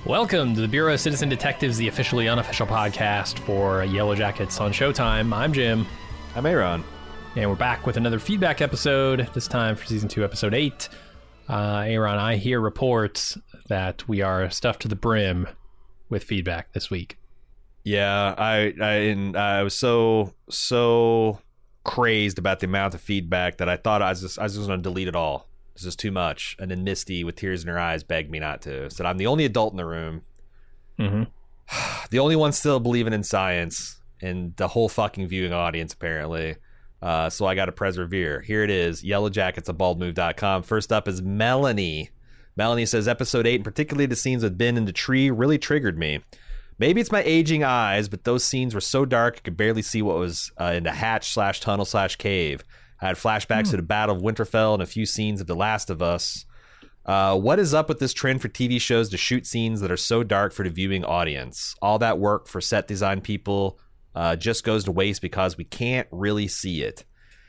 Welcome to the Bureau of Citizen Detectives, the officially unofficial podcast for Yellow Jackets on Showtime. I'm Jim. I'm Aaron. And we're back with another feedback episode, this time for Season 2, Episode 8. Aaron, I hear reports that we are stuffed to the brim with feedback this week. Yeah, I was so crazed about the amount of feedback that I thought I was just going to delete it all. This is too much. And then Misty, with tears in her eyes, begged me not to. Said I'm the only adult in the room. Mm-hmm. The only one still believing in science, and the whole fucking viewing audience, apparently. So I got to persevere. Here it is. YellowJackets@baldmove.com. First up is Melanie. Melanie says, Episode 8, and particularly the scenes with Ben in the tree, really triggered me. Maybe it's my aging eyes, but those scenes were so dark I could barely see what was in the hatch/tunnel/cave. I had flashbacks to the Battle of Winterfell and a few scenes of The Last of Us. What is up with this trend for TV shows to shoot scenes that are so dark for the viewing audience? All that work for set design people just goes to waste because we can't really see it.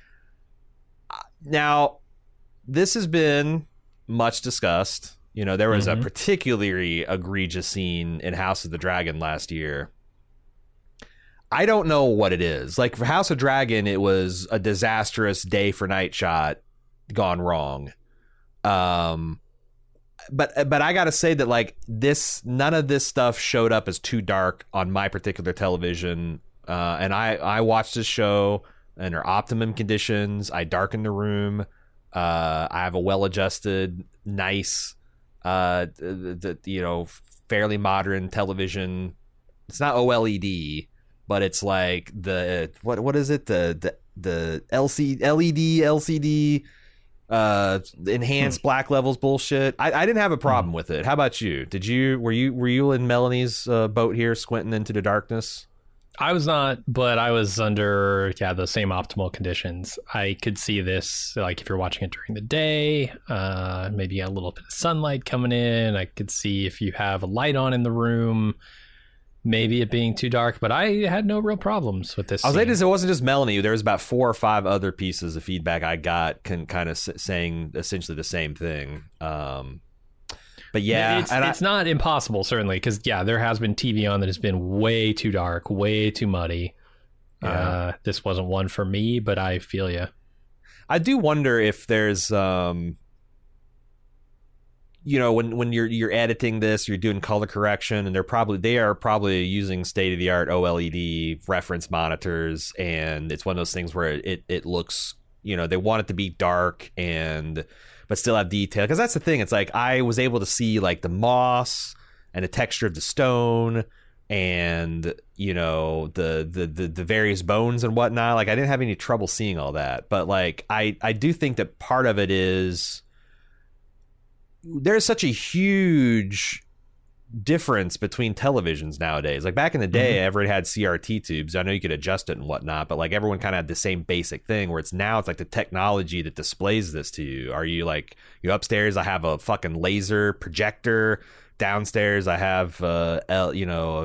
Now, this has been much discussed. You know, there was a particularly egregious scene in House of the Dragon last year. I don't know what it is. Like, for House of Dragon, it was a disastrous day for night shot gone wrong. But I gotta say that, like, none of this stuff showed up as too dark on my particular television. And I watched this show under optimum conditions. I darkened the room. I have a well-adjusted, nice, fairly modern television. It's not OLED. But it's like the what is it, the LCD enhanced black levels bullshit. I didn't have a problem with it. How about you? Were you in Melanie's boat here, squinting into the darkness? I was not, but I was under the same optimal conditions. I could see this, like, if you're watching it during the day, maybe a little bit of sunlight coming in. I could see if you have a light on in the room, maybe it being too dark, but I had no real problems with this. I'll say this, it wasn't just Melanie. There was about 4 or 5 other pieces of feedback I got kind of saying essentially the same thing. But yeah, it's not impossible, certainly, because there has been TV on that has been way too dark, way too muddy. Yeah. This wasn't one for me, but I feel you. I do wonder if there's when you're editing this, you're doing color correction, and they are probably using state-of-the-art OLED reference monitors, and it's one of those things where it looks, they want it to be dark but still have detail. Because that's the thing. It's like I was able to see, like, the moss and the texture of the stone and, the various bones and whatnot. Like, I didn't have any trouble seeing all that. But, like, I do think that part of it is there's such a huge difference between televisions nowadays. Like, back in the day, everyone had CRT tubes. I know you could adjust it and whatnot, but, like, everyone kind of had the same basic thing, where it's like the technology that displays this to you. Are you, like, you upstairs, I have a fucking laser projector. Downstairs, I have not the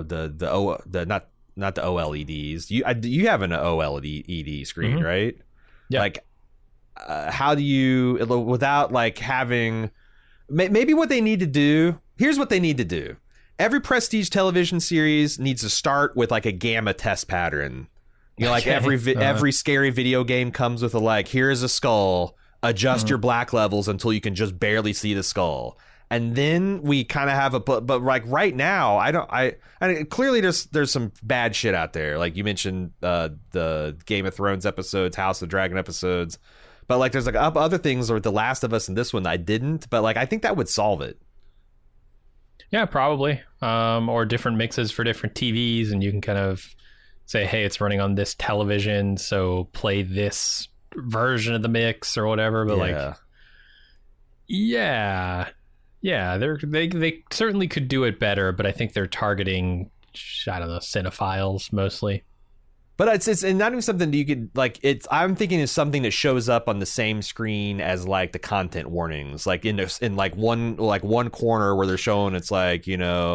OLEDs. You have an OLED screen, right? Yeah. Like, how do you, without, like, having, maybe what they need to do, here's what they need to do. Every prestige television series needs to start with, like, a gamma test pattern. Like, every scary video game comes with a, like, here's a skull, adjust your black levels until you can just barely see the skull. And then we kind of have but like right now, I clearly there's some bad shit out there. Like you mentioned, the Game of Thrones episodes, House of the Dragon episodes, but, like, there's, like, other things, or The Last of Us and this one I didn't, but, like, I think that would solve it. Yeah, probably. Or different mixes for different TVs, and you can kind of say, hey, it's running on this television, so play this version of the mix or whatever. But they certainly could do it better, but I think they're targeting, I don't know, cinephiles mostly. But it's not even something that you could, like, I'm thinking it's something that shows up on the same screen as, like, the content warnings, like in one corner where they're showing, it's like,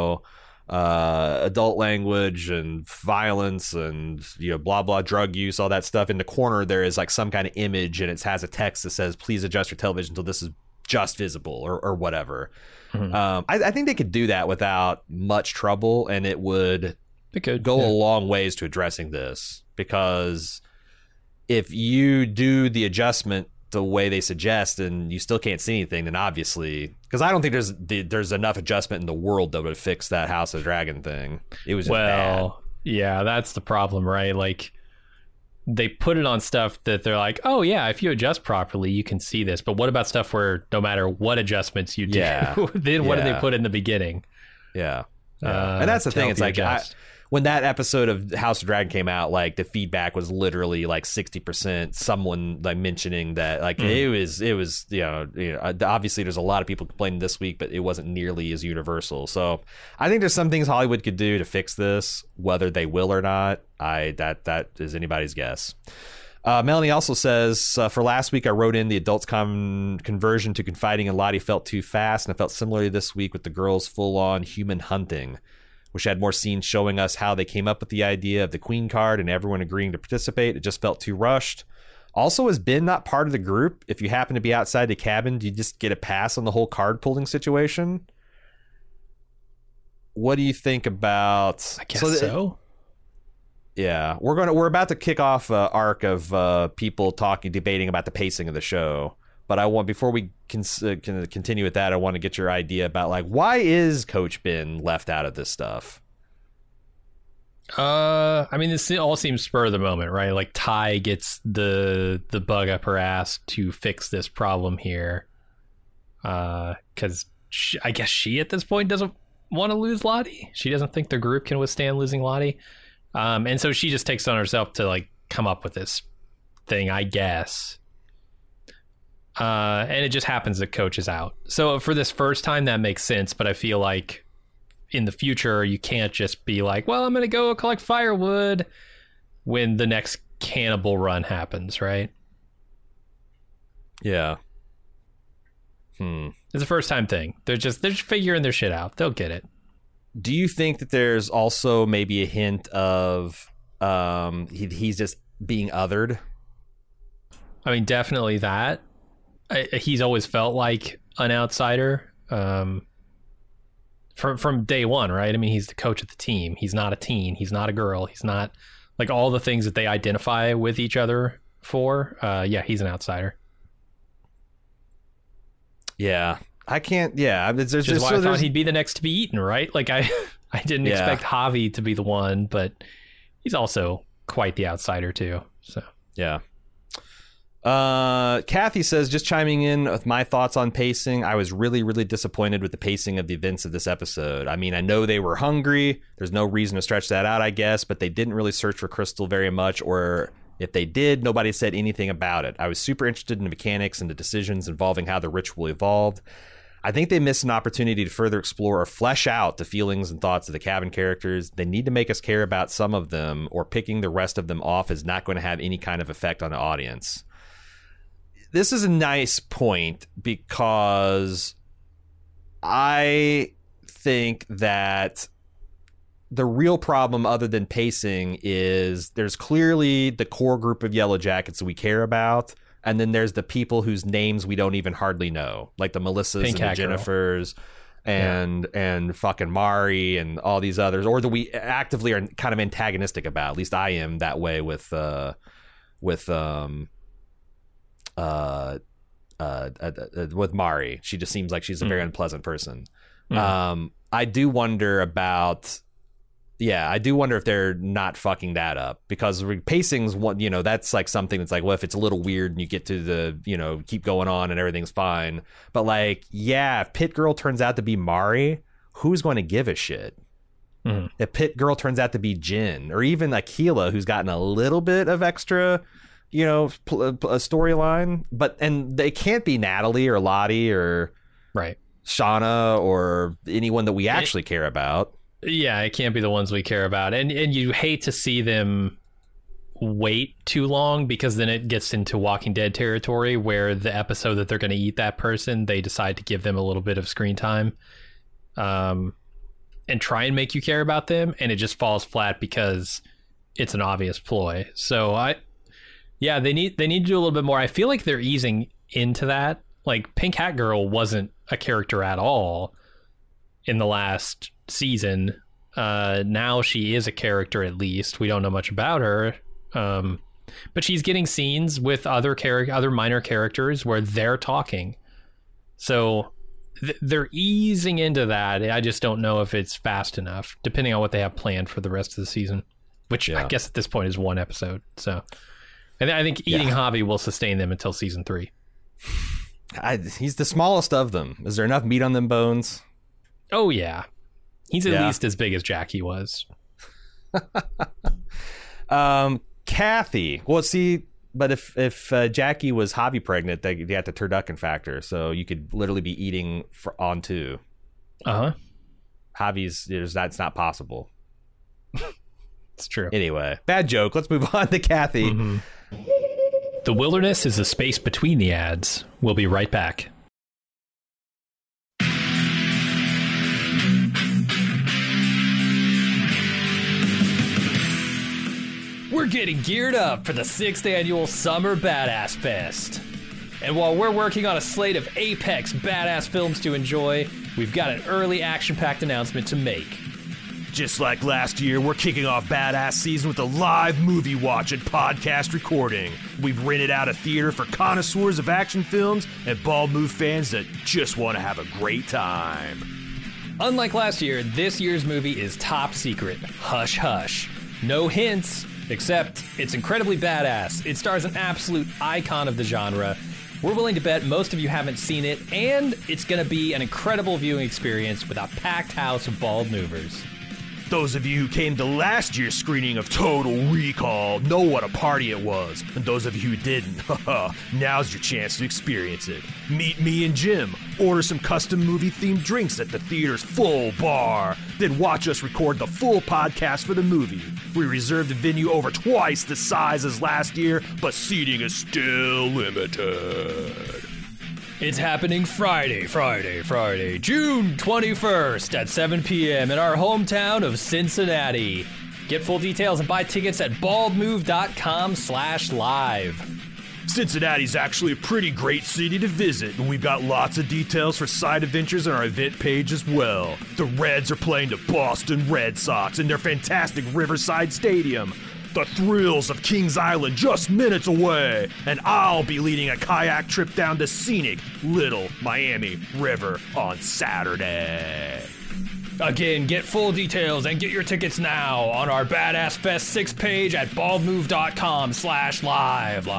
adult language and violence and, blah blah, drug use, all that stuff. In the corner there is, like, some kind of image, and it has a text that says, please adjust your television until this is just visible or whatever. I think they could do that without much trouble, and it would go a long ways to addressing this, because if you do the adjustment the way they suggest and you still can't see anything, then obviously, because I don't think there's enough adjustment in the world though to fix that House of Dragon thing. It was just bad. Yeah, that's the problem, right? Like, they put it on stuff that they're like, oh yeah, if you adjust properly, you can see this. But what about stuff where no matter what adjustments you do, then what do they put in the beginning? Yeah. And that's the thing. It's like, when that episode of House of Dragon came out, like the feedback was literally like 60%. Someone like mentioning that, like it was, obviously there's a lot of people complaining this week, but it wasn't nearly as universal. So I think there's some things Hollywood could do to fix this, whether they will or not. That is anybody's guess. Melanie also says, for last week, I wrote in the adults' conversion to confiding in Lottie felt too fast, and I felt similarly this week with the girls' full-on human hunting. Wish I had more scenes showing us how they came up with the idea of the queen card and everyone agreeing to participate. It just felt too rushed. Also, is Ben not part of the group? If you happen to be outside the cabin, do you just get a pass on the whole card pulling situation? What do you think about? I guess so. Yeah, we're about to kick off an arc of people debating about the pacing of the show. But before we can continue with that, I want to get your idea about, like, why is Coach Ben left out of this stuff? I mean, this all seems spur of the moment, right? Like, Ty gets the bug up her ass to fix this problem here, because I guess she at this point doesn't want to lose Lottie. She doesn't think the group can withstand losing Lottie, and so she just takes it on herself to, like, come up with this thing, I guess. And it just happens that Coach is out. So for this first time, that makes sense. But I feel like in the future, you can't just be like, well, I'm going to go collect firewood when the next cannibal run happens, right? Yeah. It's a first time thing. They're just figuring their shit out. They'll get it. Do you think that there's also maybe a hint of he's just being othered? I mean, definitely that. He's always felt like an outsider from day one, right? I mean, he's the coach of the team. He's not a teen. He's not a girl. He's not, like, all the things that they identify with each other for. Yeah, he's an outsider. Yeah, I can't. Yeah, which is why I thought he'd be the next to be eaten, right? Like, I didn't expect Javi to be the one, but he's also quite the outsider too. So yeah. Kathy says, just chiming in with my thoughts on pacing. I was really, really disappointed with the pacing of the events of this episode. I mean, I know they were hungry. There's no reason to stretch that out, I guess, but they didn't really search for Crystal very much, or if they did, nobody said anything about it. I was super interested in the mechanics and the decisions involving how the ritual evolved. I think they missed an opportunity to further explore or flesh out the feelings and thoughts of the cabin characters. They need to make us care about some of them, or picking the rest of them off is not going to have any kind of effect on the audience. This is a nice point, because I think that the real problem, other than pacing, is there's clearly the core group of Yellow Jackets that we care about, and then there's the people whose names we don't even hardly know, like the Melissas Pink and the Jennifers and fucking Mari and all these others, or that we actively are kind of antagonistic about. At least I am that way with Mari. She just seems like she's a very unpleasant person. I do wonder if they're not fucking that up, because pacing's one, that's like something that's like, well, if it's a little weird and you get to the, keep going on and everything's fine. But like, yeah, if Pit Girl turns out to be Mari, who's going to give a shit? If Pit Girl turns out to be Jin, or even Aquila, who's gotten a little bit of extra, a storyline, and they can't be Natalie or Lottie or right Shauna or anyone that we actually care about. Yeah, it can't be the ones we care about, and you hate to see them wait too long, because then it gets into Walking Dead territory, where the episode that they're going to eat that person, they decide to give them a little bit of screen time, and try and make you care about them, and it just falls flat because it's an obvious ploy. So they need to do a little bit more. I feel like they're easing into that. Like, Pink Hat Girl wasn't a character at all in the last season. Now she is a character, at least. We don't know much about her. But she's getting scenes with other minor characters where they're talking. So they're easing into that. I just don't know if it's fast enough, depending on what they have planned for the rest of the season, which I guess at this point is one episode. So I think Eating Javi will sustain them until season 3. He's the smallest of them. Is there enough meat on them bones? Oh, yeah. He's at least as big as Jackie was. Kathy. Well, see, but if Jackie was Javi pregnant, they had the turducken factor, so you could literally be eating on 2. Javi's, that's not possible. It's true. Anyway, bad joke. Let's move on to Kathy. Mm-hmm. The wilderness is the space between the ads. We'll be right back. We're getting geared up for the 6th annual Summer Badass Fest. And while we're working on a slate of apex badass films to enjoy, we've got an early action-packed announcement to make. Just like last year, we're kicking off Badass Season with a live movie watch and podcast recording. We've rented out a theater for connoisseurs of action films and Bald Move fans that just want to have a great time. Unlike last year, this year's movie is top secret. Hush hush. No hints, except it's incredibly badass. It stars an absolute icon of the genre. We're willing to bet most of you haven't seen it, and it's going to be an incredible viewing experience with a packed house of bald movers. Those of you who came to last year's screening of Total Recall know what a party it was. And those of you who didn't, now's your chance to experience it. Meet me and Jim, order some custom movie-themed drinks at the theater's full bar, then watch us record the full podcast for the movie. We reserved the venue over twice the size as last year, but seating is still limited. It's happening Friday, June 21st at 7 p.m. in our hometown of Cincinnati. Get full details and buy tickets at baldmove.com/live. Cincinnati's actually a pretty great city to visit, and we've got lots of details for side adventures on our event page as well. The Reds are playing the Boston Red Sox in their fantastic Riverside Stadium. The thrills of Kings Island just minutes away, and I'll be leading a kayak trip down the scenic Little Miami River on Saturday. Again, get full details and get your tickets now on our Badass Fest 6 page at baldmove.com/live.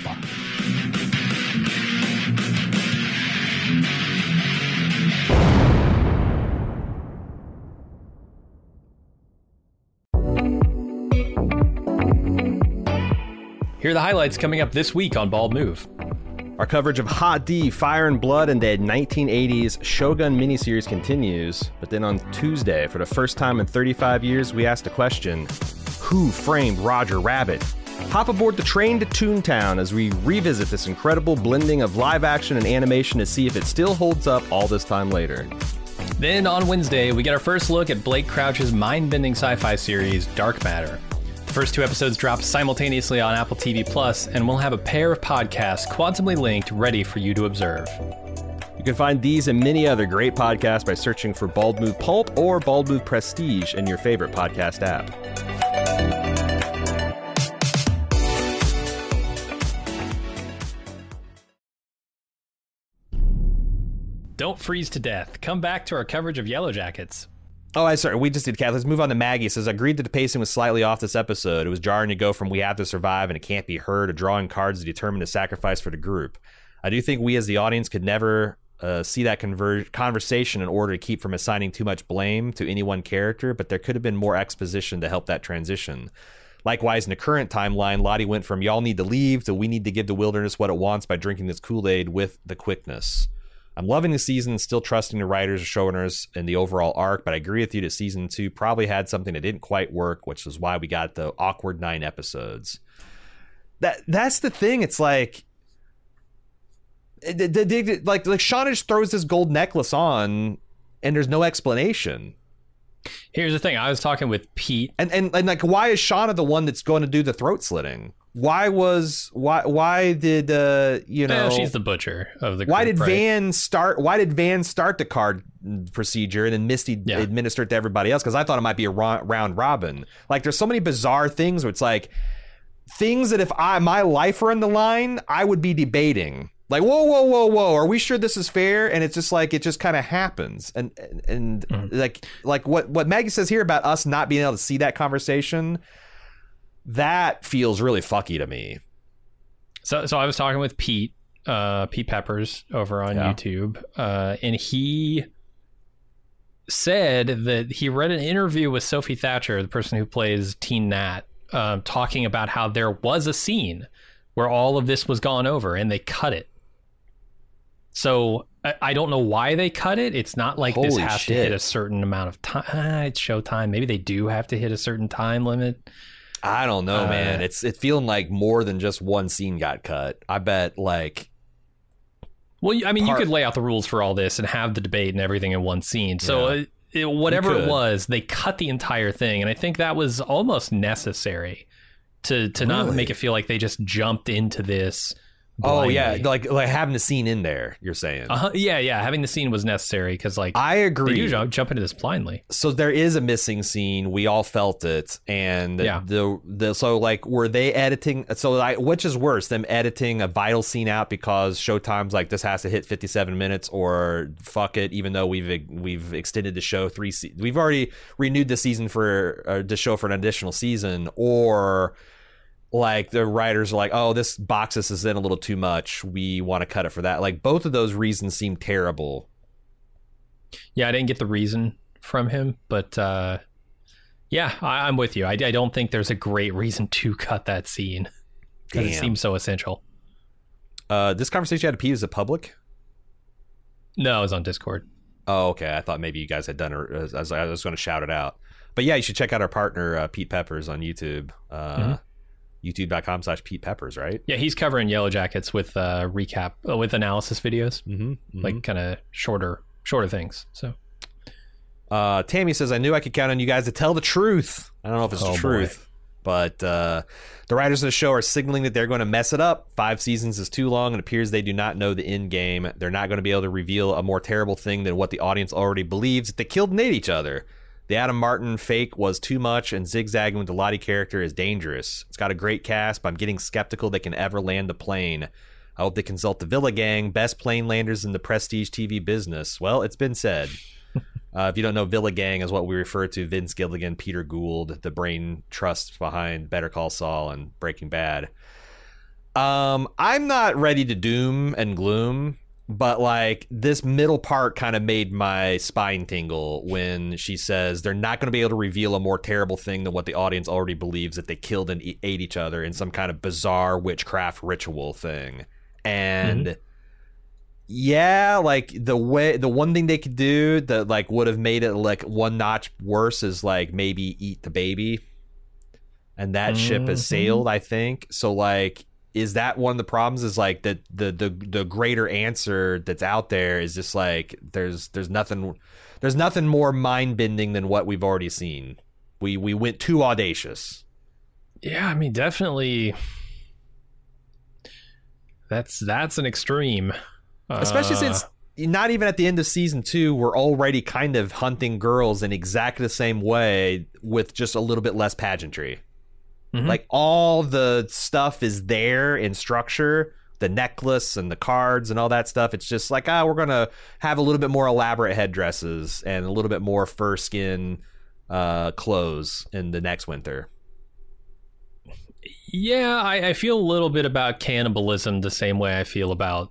Here are the highlights coming up this week on Bald Move. Our coverage of Hot D, Fire and Blood, and the 1980s Shogun miniseries continues. But then on Tuesday, for the first time in 35 years, we asked a question: who framed Roger Rabbit? Hop aboard the train to Toontown as we revisit this incredible blending of live action and animation to see if it still holds up all this time later. Then on Wednesday, we get our first look at Blake Crouch's mind-bending sci-fi series, Dark Matter. The first 2 episodes drop simultaneously on Apple TV Plus, and we'll have a pair of podcasts quantumly linked ready for you to observe. You can find these and many other great podcasts by searching for Bald Move Pulp or Bald Move Prestige in your favorite podcast app. Don't freeze to death. Come back to our coverage of Yellow Jackets. Oh, sorry. We just did Cat. Let's move on to Maggie. It says, agreed that the pacing was slightly off this episode. It was jarring to go from we have to survive and it can't be heard to drawing cards to determine the sacrifice for the group. I do think we as the audience could never see that conversation in order to keep from assigning too much blame to any one character, but there could have been more exposition to help that transition. Likewise, in the current timeline, Lottie went from y'all need to leave to we need to give the wilderness what it wants by drinking this Kool-Aid with the quickness. I'm loving the season, still trusting the writers or showrunners in the overall arc, but I agree with you that season 2 probably had something that didn't quite work, which is why we got the awkward 9 episodes. That's the thing. It's like Shauna just throws this gold necklace on, and there's no explanation. Here's the thing. I was talking with Pete. And like, why is Shauna the one that's going to do the throat slitting? why did she's the butcher of the group, why did right? Van start the card procedure and then Misty administer it to everybody else? Because I thought it might be a round robin. Like, there's so many bizarre things where it's like things that if my life were on the line, I would be debating. Like, whoa, are we sure this is fair? And it's just like, it just kind of happens. And like what Maggie says here about us not being able to see that conversation, that feels really fucky to me. So I was talking with Pete Peppers over on YouTube, and he said that he read an interview with Sophie Thatcher, the person who plays Teen Nat, talking about how there was a scene where all of this was gone over and they cut it. So I don't know why they cut it. It's not like this has to hit a certain amount of time. It's Showtime. Maybe they do have to hit a certain time limit. I don't know, man. It's feeling like more than just one scene got cut. I bet, like... Well, I mean, you could lay out the rules for all this and have the debate and everything in one scene. So whatever it was, they cut the entire thing. And I think that was almost necessary to not make it feel like they just jumped into this blindly. Oh, yeah. Like having the scene in there, you're saying. Yeah. Having the scene was necessary because, like, I agree. They do jump into this blindly. So there is a missing scene. We all felt it. And so, like, were they editing? So, which is worse, them editing a vital scene out because Showtime's like, this has to hit 57 minutes, or fuck it, even though we've extended the show we've already renewed the season for the show for an additional season, or like the writers are like, oh, this boxes is in a little too much, we want to cut it for that. Like, both of those reasons seem terrible. Yeah, I didn't get the reason from him, but I'm with you. I don't think there's a great reason to cut that scene because it seems so essential. This conversation you had to Pete, is it public? No, it was on Discord. Oh, okay. I thought maybe you guys had done it. I was going to shout it out. But yeah, you should check out our partner, Pete Peppers, on YouTube. YouTube.com/Pete Peppers, right? Yeah, he's covering Yellow Jackets with recap, with analysis videos, like kind of shorter things. So, Tammy says, I knew I could count on you guys to tell the truth. I don't know if it's the truth, but the writers of the show are signaling that they're going to mess it up. 5 seasons is too long, and it appears they do not know the end game. They're not going to be able to reveal a more terrible thing than what the audience already believes, that they killed and ate each other. The Adam Martin fake was too much, and zigzagging with the Lottie character is dangerous. It's got a great cast, but I'm getting skeptical they can ever land the plane. I hope they consult the Villa Gang, best plane landers in the prestige TV business. Well, it's been said. If you don't know, Villa Gang is what we refer to Vince Gilligan, Peter Gould, the brain trusts behind Better Call Saul and Breaking Bad. I'm not ready to doom and gloom, but like this middle part kind of made my spine tingle when she says they're not going to be able to reveal a more terrible thing than what the audience already believes, that they killed and ate each other in some kind of bizarre witchcraft ritual thing. And like the one thing they could do that like would have made it like one notch worse is like maybe eat the baby, and that ship has sailed, I think. So like, is that one of the problems? Is like the greater answer that's out there is just like there's nothing more mind bending than what we've already seen. We went too audacious. Yeah, I mean, definitely. That's an extreme, especially since not even at the end of season 2 we're already kind of hunting girls in exactly the same way with just a little bit less pageantry. Like all the stuff is there in structure, the necklace and the cards and all that stuff. It's just like, we're going to have a little bit more elaborate headdresses and a little bit more fur skin clothes in the next winter. Yeah, I feel a little bit about cannibalism the same way I feel about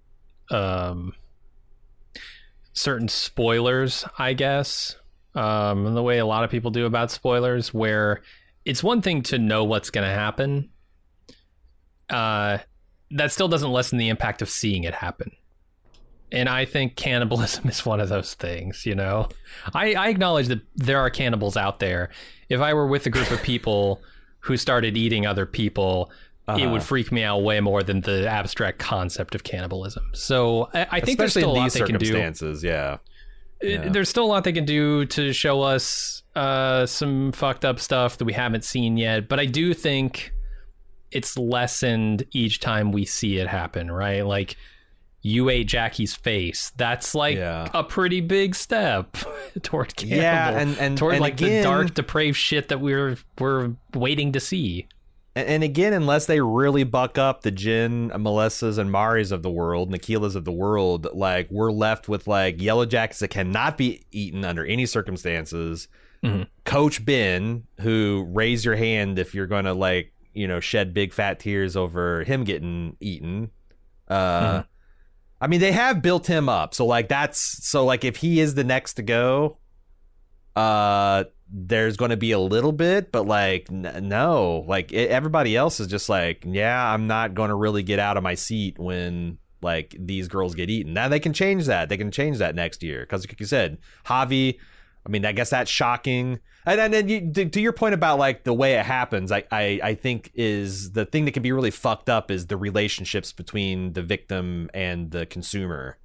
certain spoilers, I guess, and the way a lot of people do about spoilers, where it's one thing to know what's going to happen. That still doesn't lessen the impact of seeing it happen. And I think cannibalism is one of those things, you know? I acknowledge that there are cannibals out there. If I were with a group of people who started eating other people, it would freak me out way more than the abstract concept of cannibalism. So I think there's still a lot they can do. Yeah. There's still a lot they can do to show us some fucked up stuff that we haven't seen yet. But I do think it's lessened each time we see it happen, right? Like, you ate Jackie's face. That's like a pretty big step toward Campbell. Yeah, and toward and like again, the dark, depraved shit that we're waiting to see. And again, unless they really buck up the Jen, Melissas, and Maris of the world, Nikilas of the world, like, we're left with like Yellow Jackets that cannot be eaten under any circumstances. Mm-hmm. Coach Ben, who raise your hand if you're gonna like, you know, shed big fat tears over him getting eaten. I mean, they have built him up, so like if he is the next to go, there's going to be a little bit, but like no, like everybody else is just like, yeah, I'm not going to really get out of my seat when like these girls get eaten. Now they can change that. They can change that next year because, like you said, Javi. I mean, I guess that's shocking. And then to your point about like the way it happens, I think is the thing that can be really fucked up is the relationships between the victim and the consumer.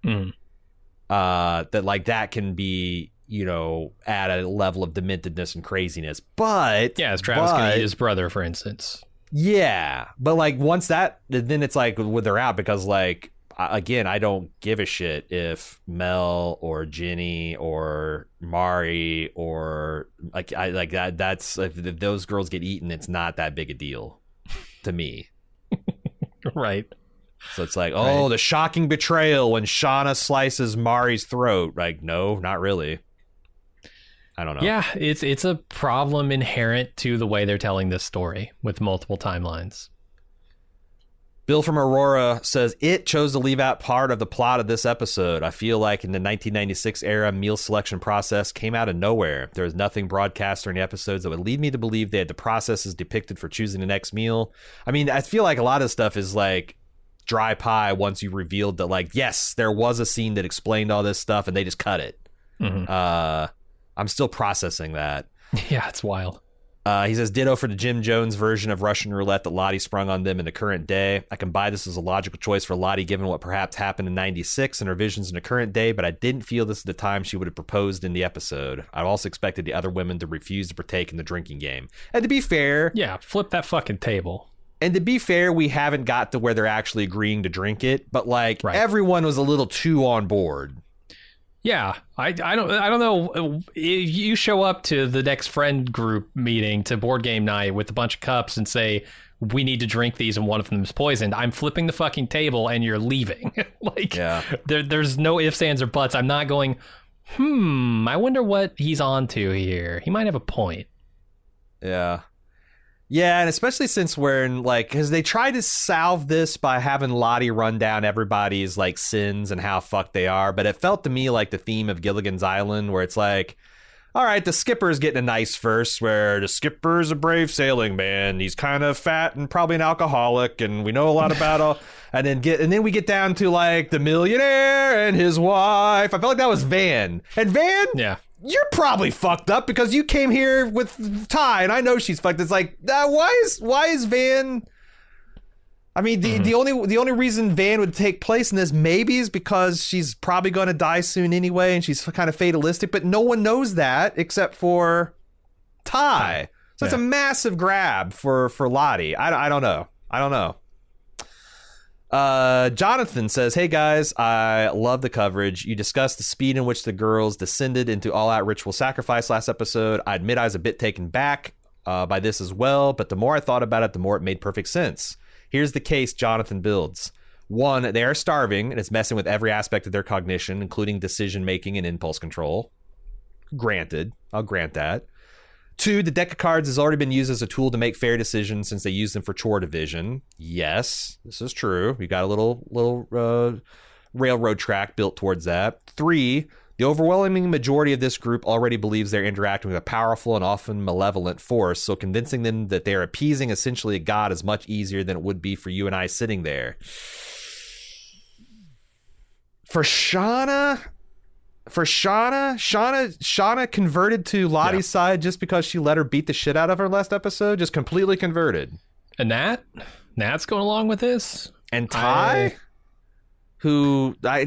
That like that can be, you know, at a level of dementedness and craziness. But yeah, as Travis can eat his brother, for instance. Yeah, but like once that, then it's like well, they're out because like again, I don't give a shit if Mel or Jenny or Mari or like I like that. That's if those girls get eaten, it's not that big a deal to me. Right. So it's like, oh, the shocking betrayal when Shauna slices Mari's throat. Like, no, not really. I don't know. Yeah, it's a problem inherent to the way they're telling this story with multiple timelines. Bill from Aurora says, it chose to leave out part of the plot of this episode. I feel like in the 1996 era, meal selection process came out of nowhere. There was nothing broadcast during the episodes that would lead me to believe they had the processes depicted for choosing the next meal. I mean, I feel like a lot of stuff is like dry pie once you revealed that, like, yes, there was a scene that explained all this stuff and they just cut it. I'm still processing that. Yeah, it's wild. He says, ditto for the Jim Jones version of Russian roulette that Lottie sprung on them in the current day. I can buy this as a logical choice for Lottie given what perhaps happened in 96 and her visions in the current day, but I didn't feel this is the time she would have proposed in the episode. I also expected the other women to refuse to partake in the drinking game. And to be fair... yeah, flip that fucking table. And to be fair, we haven't got to where they're actually agreeing to drink it, but like everyone was a little too on board. Yeah, I don't know. If you show up to the next friend group meeting to board game night with a bunch of cups and say, we need to drink these and one of them is poisoned, I'm flipping the fucking table and you're leaving. Like, there's no ifs, ands, or buts. I'm not going, I wonder what he's on to here. He might have a point. Yeah. Yeah, and especially since we're in, like, because they try to salve this by having Lottie run down everybody's, like, sins and how fucked they are, but it felt to me like the theme of Gilligan's Island, where it's like, all right, the skipper's getting a nice verse where the skipper's a brave sailing man. He's kind of fat and probably an alcoholic, and we know a lot about all. And then we get down to, like, the millionaire and his wife. I felt like that was Van. And Van? Yeah. You're probably fucked up because you came here with Ty, and I know she's fucked. It's like, why is Van? I mean, the only reason Van would take place in this maybe is because she's probably going to die soon anyway, and she's kind of fatalistic. But no one knows that except for Ty. So it's a massive grab for Lottie. I don't know. Jonathan says, hey guys, I love the coverage. You discussed the speed in which the girls descended into all-out ritual sacrifice last episode. I admit I was a bit taken back by this as well, but the more I thought about it, the more it made perfect sense. Here's the case Jonathan builds. 1, they are starving, and it's messing with every aspect of their cognition, including decision-making and impulse control. Granted. I'll grant that. 2, the deck of cards has already been used as a tool to make fair decisions since they use them for chore division. Yes, this is true. We got a little railroad track built towards that. 3, the overwhelming majority of this group already believes they're interacting with a powerful and often malevolent force, so convincing them that they're appeasing essentially a god is much easier than it would be for you and I sitting there. For Shauna converted to Lottie's side just because she let her beat the shit out of her last episode. Just completely converted. And Nat's going along with this. And Ty,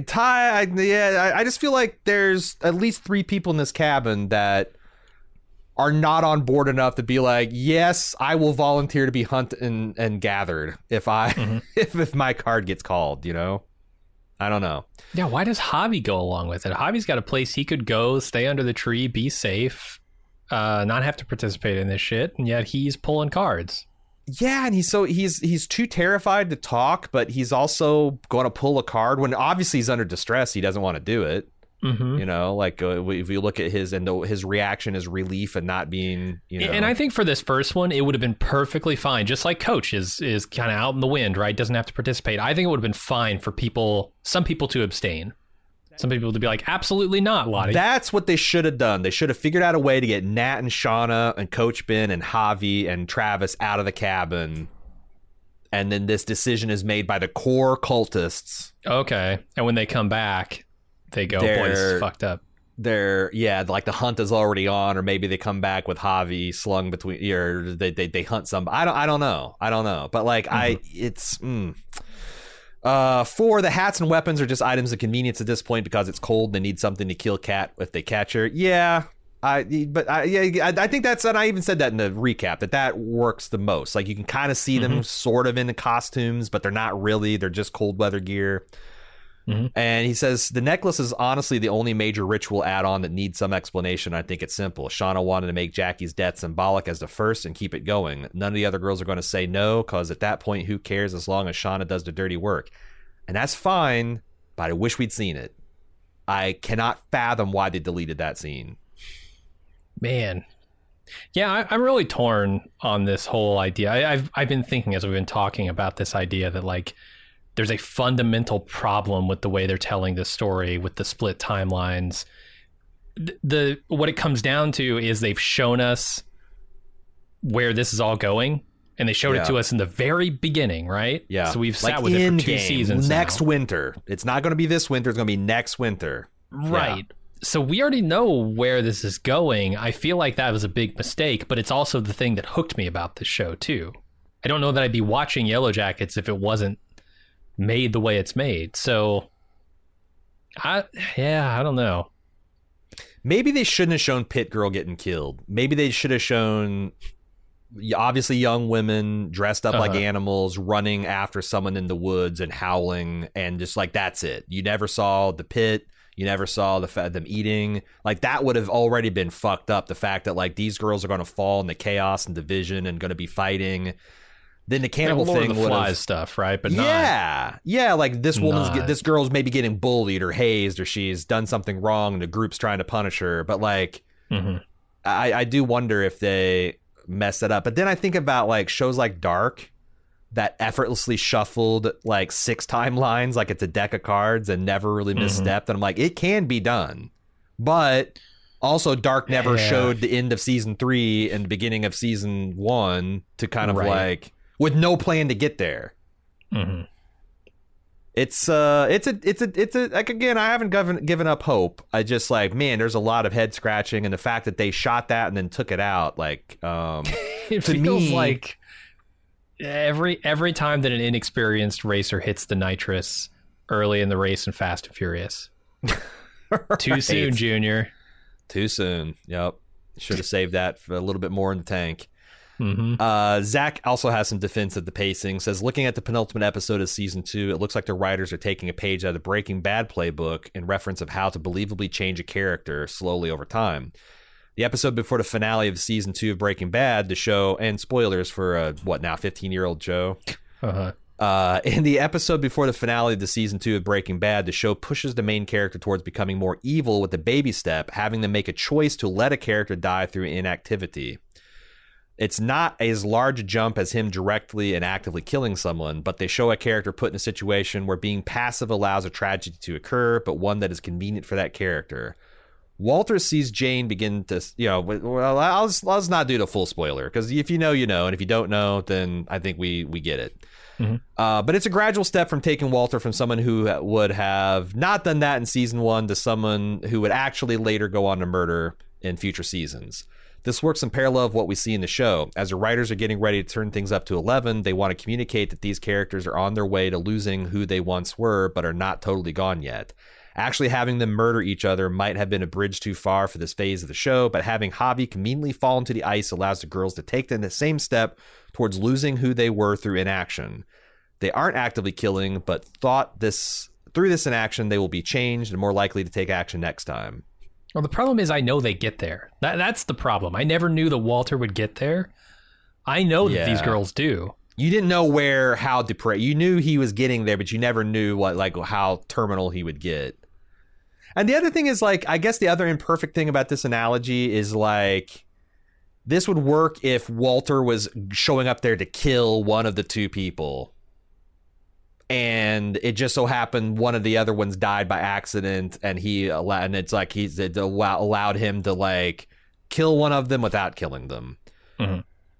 I just feel like there's at least 3 people in this cabin that are not on board enough to be like, yes, I will volunteer to be hunted and gathered if I if my card gets called, you know? I don't know. Yeah, why does Javi go along with it? Javi's got a place he could go, stay under the tree, be safe, not have to participate in this shit, and yet he's pulling cards. Yeah, and he's too terrified to talk, but he's also going to pull a card when obviously he's under distress. He doesn't want to do it. You know, like if we look at his reaction is relief and not being, you know. And I think for this first one, it would have been perfectly fine. Just like Coach is kind of out in the wind, right? Doesn't have to participate. I think it would have been fine for some people to abstain. Some people to be like, absolutely not, Lottie. That's what they should have done. They should have figured out a way to get Nat and Shauna and Coach Ben and Javi and Travis out of the cabin. And then this decision is made by the core cultists. Okay. And when they come back, they go, boy, this is fucked up. Like the hunt is already on, or maybe they come back with Javi slung between, or they hunt somebody. I don't know. But like, for the hats and weapons are just items of convenience at this point because it's cold. They need something to kill Kat if they catch her. Yeah. I think that's, and I even said that in the recap, that works the most. Like you can kind of see them sort of in the costumes, but they're not really. They're just cold weather gear. And he says, the necklace is honestly the only major ritual add-on that needs some explanation. I think it's simple. Shauna wanted to make Jackie's death symbolic as the first and keep it going. None of the other girls are going to say no, because at that point, who cares as long as Shauna does the dirty work? And that's fine, but I wish we'd seen it. I cannot fathom why they deleted that scene. Man. Yeah, I'm really torn on this whole idea. I've been thinking as we've been talking about this idea that, like, there's a fundamental problem with the way they're telling this story with the split timelines. What it comes down to is they've shown us where this is all going, and they showed it to us in the very beginning, right? Yeah. So we've sat with it for 2 seasons next now. Winter. It's not going to be this winter. It's going to be next winter. Right. Yeah. So we already know where this is going. I feel like that was a big mistake, but it's also the thing that hooked me about this show, too. I don't know that I'd be watching Yellow Jackets if it wasn't made the way it's made. So I don't know. Maybe they shouldn't have shown Pit Girl getting killed. Maybe they should have shown obviously young women dressed up like animals running after someone in the woods and howling, and just like, that's it. You never saw the pit. You never saw them eating. Like, that would have already been fucked up. The fact that, like, these girls are going to fall into chaos and division and going to be fighting. Then the cannibal thing would have stuff, right? But like this girl's maybe getting bullied or hazed, or she's done something wrong and the group's trying to punish her. But like, I do wonder if they messed it up. But then I think about like shows like Dark that effortlessly shuffled like 6 timelines like it's a deck of cards and never really misstepped. And I'm like, it can be done, but also Dark never showed the end of season 3 and the beginning of season 1 to kind of like, with no plan to get there. It's like, again, I haven't given up hope. I just like, man, there's a lot of head scratching, and the fact that they shot that and then took it out, like, it feels like every time that an inexperienced racer hits the nitrous early in the race in Fast and Furious. Too soon, Junior. Too soon. Yep. Should have saved that for a little bit more in the tank. Zach also has some defense of the pacing. Says, looking at the penultimate episode of season 2, it looks like the writers are taking a page out of the Breaking Bad playbook in reference of how to believably change a character slowly over time. The episode before the finale of season 2 of Breaking Bad, the show, and spoilers for a 15-year-old show. In the episode before the finale of the season 2 of Breaking Bad, the show pushes the main character towards becoming more evil with the baby step, having them make a choice to let a character die through inactivity. It's not as large a jump as him directly and actively killing someone, but they show a character put in a situation where being passive allows a tragedy to occur, but one that is convenient for that character. Walter sees Jane begin to, well, let's not do the full spoiler, because if you know, you know, and if you don't know, then I think we get it. But it's a gradual step from taking Walter from someone who would have not done that in season 1 to someone who would actually later go on to murder in future seasons. This works in parallel of what we see in the show. As the writers are getting ready to turn things up to 11, they want to communicate that these characters are on their way to losing who they once were, but are not totally gone yet. Actually having them murder each other might have been a bridge too far for this phase of the show, but having Javi conveniently fall into the ice allows the girls to take the same step towards losing who they were through inaction. They aren't actively killing, but through this inaction, they will be changed and more likely to take action next time. Well, the problem is I know they get there. That's the problem. I never knew that Walter would get there. I know that these girls do. You didn't know how depressed. You knew he was getting there, but you never knew how terminal he would get. And the other thing is, like, I guess the other imperfect thing about this analogy is, like, this would work if Walter was showing up there to kill one of the two people. And it just so happened one of the other ones died by accident, and it's like it allowed him to, like, kill one of them without killing them. Mm-hmm.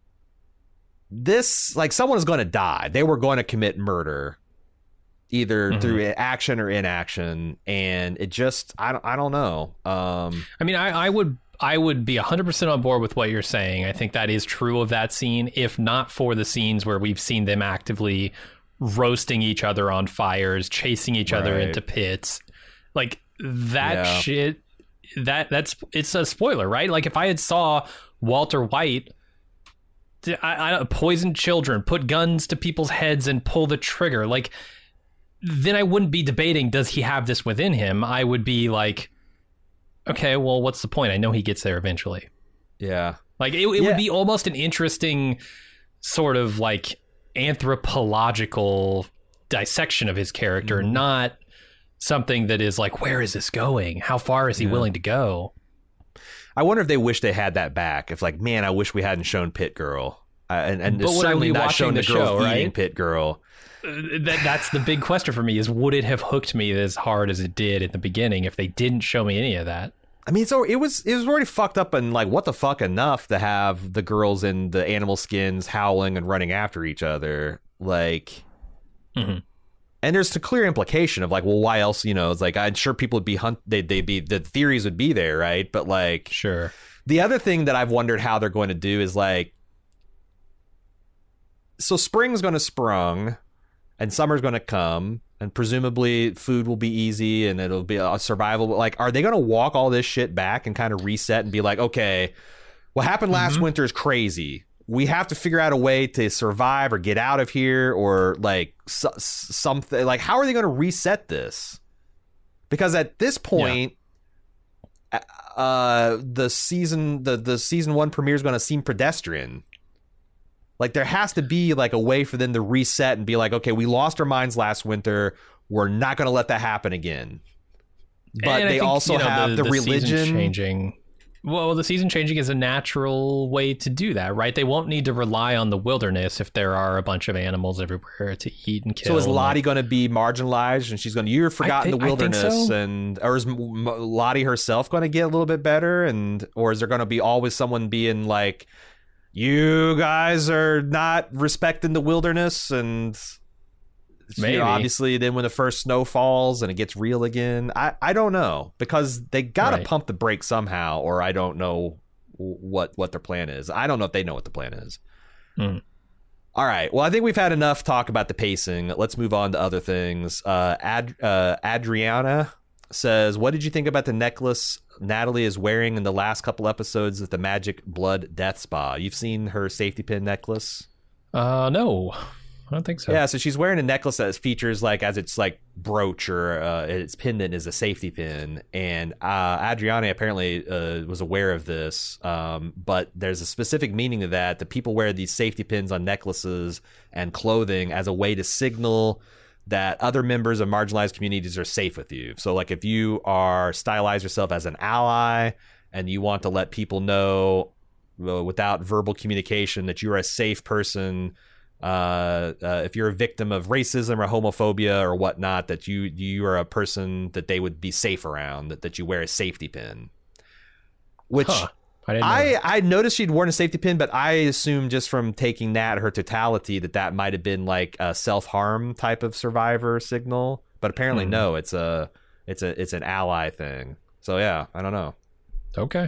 This, like, someone is going to die. They were going to commit murder, either through action or inaction, and it just, I don't know. I mean, I would be 100% on board with what you're saying. I think that is true of that scene, if not for the scenes where we've seen them actively roasting each other on fires, chasing each other into pits, like that shit. It's a spoiler, right? Like, if I had saw Walter White I poison children, put guns to people's heads and pull the trigger, like, then I wouldn't be debating, does he have this within him? I would be like, okay, well, what's the point? I know he gets there eventually. Yeah. Like, it would be almost an interesting sort of, like, anthropological dissection of his character, not something that is like, where is this going? How far is he willing to go? I wonder if they wish they had that back. If, like, man, I wish we hadn't shown Pit Girl, and certainly not shown the girls eating Pit Girl. That's the big question for me: is would it have hooked me as hard as it did at the beginning if they didn't show me any of that? I mean, so it was already fucked up and, like, what the fuck enough to have the girls in the animal skins howling and running after each other, like. And there's a clear implication of, like, well, why else? You know, it's like, I'm sure people would be they'd be, the theories would be there, right? But, like, sure. The other thing that I've wondered how they're going to do is, like, so spring's going to sprung, and summer's going to come, and presumably food will be easy, and it'll be a survival. But, like, are they going to walk all this shit back and kind of reset and be like, okay, what happened last winter is crazy. We have to figure out a way to survive or get out of here, or, like, something. Like, how are they going to reset this? Because at this point, the season 1 premiere is going to seem pedestrian. Like, there has to be, like, a way for them to reset and be like, okay, we lost our minds last winter. We're not going to let that happen again. But they also have the religion changing. Well, the season changing is a natural way to do that, right? They won't need to rely on the wilderness if there are a bunch of animals everywhere to eat and kill. So is Lottie going to be marginalized, and she's going to, you're forgotten the wilderness, so. Or is Lottie herself going to get a little bit better, or is there going to be always someone being like, you guys are not respecting the wilderness, and maybe, you know, obviously then when the first snow falls and it gets real again, I don't know, because they got to pump the brakes somehow, or I don't know what their plan is. I don't know if they know what the plan is. All right, well, I think we've had enough talk about the pacing. Let's move on to other things. Adriana says, what did you think about the necklace Natalie is wearing in the last couple episodes of the Magic Blood Death Spa? You've seen her safety pin necklace? No, I don't think so. Yeah, so she's wearing a necklace that features, like, as its, like, brooch or its pendant is a safety pin. And Adriana apparently was aware of this, but there's a specific meaning to that. The people wear these safety pins on necklaces and clothing as a way to signal that other members of marginalized communities are safe with you. So, like, if you are stylize yourself as an ally and you want to let people know without verbal communication that you're a safe person, if you're a victim of racism or homophobia or whatnot, that you are a person that they would be safe around, that you wear a safety pin. Which I noticed she'd worn a safety pin, but I assumed just from taking Nat her totality that might have been like a self-harm type of survivor signal. But apparently no, it's an ally thing. So yeah, I don't know. Okay.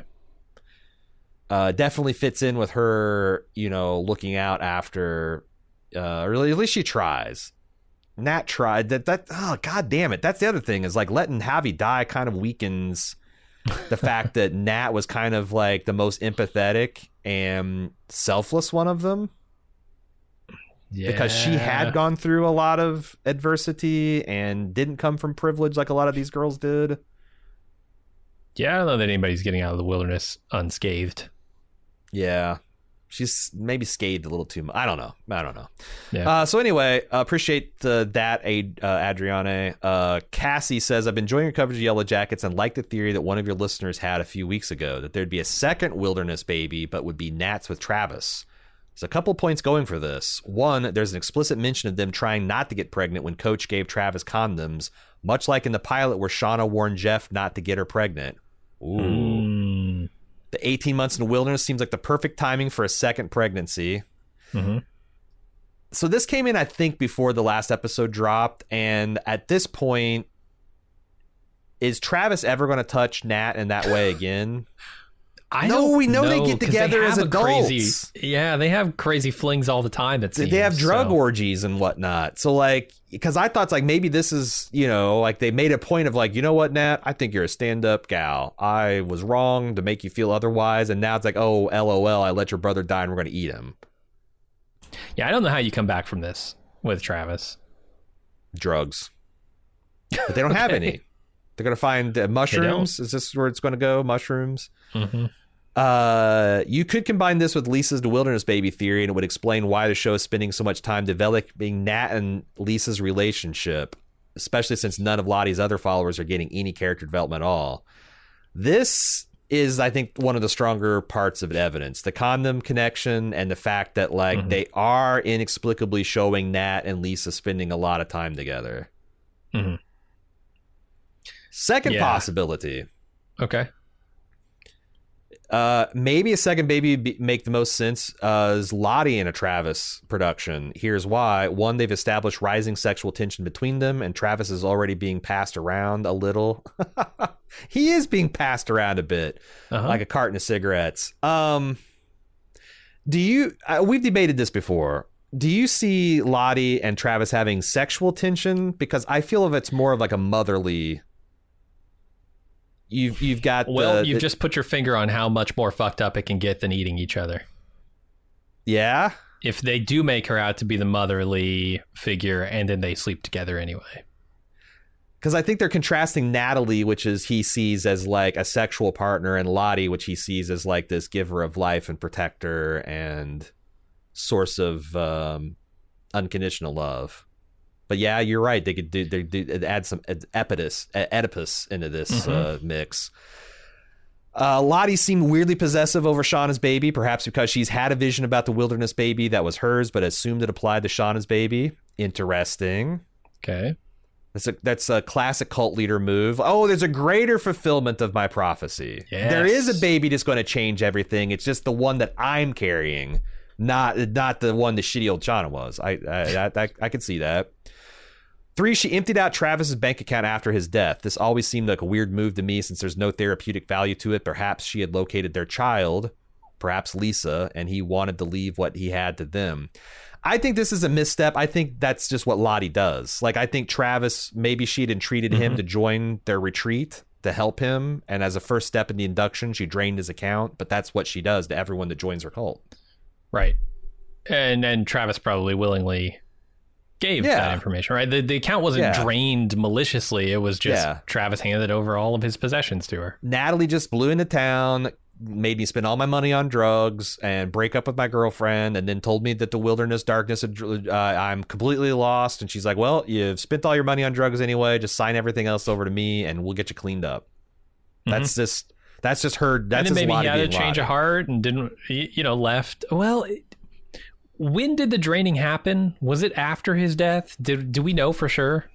Definitely fits in with her, you know, looking out after, or at least she tries. Nat tried that. Oh, God damn it. That's the other thing is like letting Javi die kind of weakens the fact that Nat was kind of like the most empathetic and selfless one of them. Yeah. Because she had gone through a lot of adversity and didn't come from privilege like a lot of these girls did. Yeah, I don't know that anybody's getting out of the wilderness unscathed. Yeah. She's maybe scathed a little too much. I don't know. Yeah. So anyway, appreciate that, Adriane. Cassie says, I've been enjoying your coverage of Yellow Jackets and like the theory that one of your listeners had a few weeks ago, that there'd be a second wilderness baby, but would be Nats with Travis. There's a couple points going for this. One, there's an explicit mention of them trying not to get pregnant when Coach gave Travis condoms, much like in the pilot where Shauna warned Jeff not to get her pregnant. Ooh. The 18 months in the wilderness seems like the perfect timing for a second pregnancy. Mm-hmm. So this came in, I think, before the last episode dropped. And at this point, is Travis ever going to touch Nat in that way again? We know they get together as adults. They have crazy flings all the time. They have drug orgies and whatnot. So, like, because I thought it's like maybe this is, like they made a point of like, you know what, Nat, I think you're a stand-up gal. I was wrong to make you feel otherwise. And now it's like, oh, LOL, I let your brother die and we're going to eat him. Yeah, I don't know how you come back from this with Travis. Drugs. But they don't have any. They're going to find mushrooms. Is this where it's going to go? Mushrooms? Mm-hmm. You could combine this with Lisa's The Wilderness Baby theory, and it would explain why the show is spending so much time developing Nat and Lisa's relationship, especially since none of Lottie's other followers are getting any character development at all. This is, I think, one of the stronger parts of evidence. The condom connection and the fact that, like, they are inexplicably showing Nat and Lisa spending a lot of time together. Mm-hmm. Second possibility. Okay. Maybe a second baby make the most sense is Lottie in a Travis production. Here's why. One, they've established rising sexual tension between them, and Travis is already being passed around a little. He is being passed around a bit, like a carton of cigarettes. We've debated this before. Do you see Lottie and Travis having sexual tension? Because I feel it's more of like a motherly... You've got you've just put your finger on how much more fucked up it can get than eating each other. Yeah. If they do make her out to be the motherly figure and then they sleep together anyway. Because I think they're contrasting Natalie, which is he sees as like a sexual partner, and Lottie, which he sees as like this giver of life and protector and source of unconditional love. But yeah, you're right. They could add some Oedipus into this mix. Lottie seemed weirdly possessive over Shauna's baby, perhaps because she's had a vision about the wilderness baby that was hers, but assumed it applied to Shauna's baby. Interesting. Okay. That's a classic cult leader move. Oh, there's a greater fulfillment of my prophecy. Yes. There is a baby that's going to change everything. It's just the one that I'm carrying, not the one the shitty old Shauna was. I could see that. 3, she emptied out Travis's bank account after his death. This always seemed like a weird move to me since there's no therapeutic value to it. Perhaps she had located their child, perhaps Lisa, and he wanted to leave what he had to them. I think this is a misstep. I think that's just what Lottie does. Like, I think Travis, maybe she had entreated him to join their retreat to help him. And as a first step in the induction, she drained his account. But that's what she does to everyone that joins her cult. Right. And Travis probably willingly gave that information, right? The account wasn't drained maliciously. It was just Travis handed over all of his possessions to her. Natalie just blew into town, made me spend all my money on drugs and break up with my girlfriend, and then told me that the wilderness darkness, I'm completely lost. And she's like, well, you've spent all your money on drugs anyway. Just sign everything else over to me and we'll get you cleaned up. That's just her. That's and then just maybe he had a change Lottie. of heart and didn't, left. Well, when did the draining happen? Was it after his death? Do we know for sure?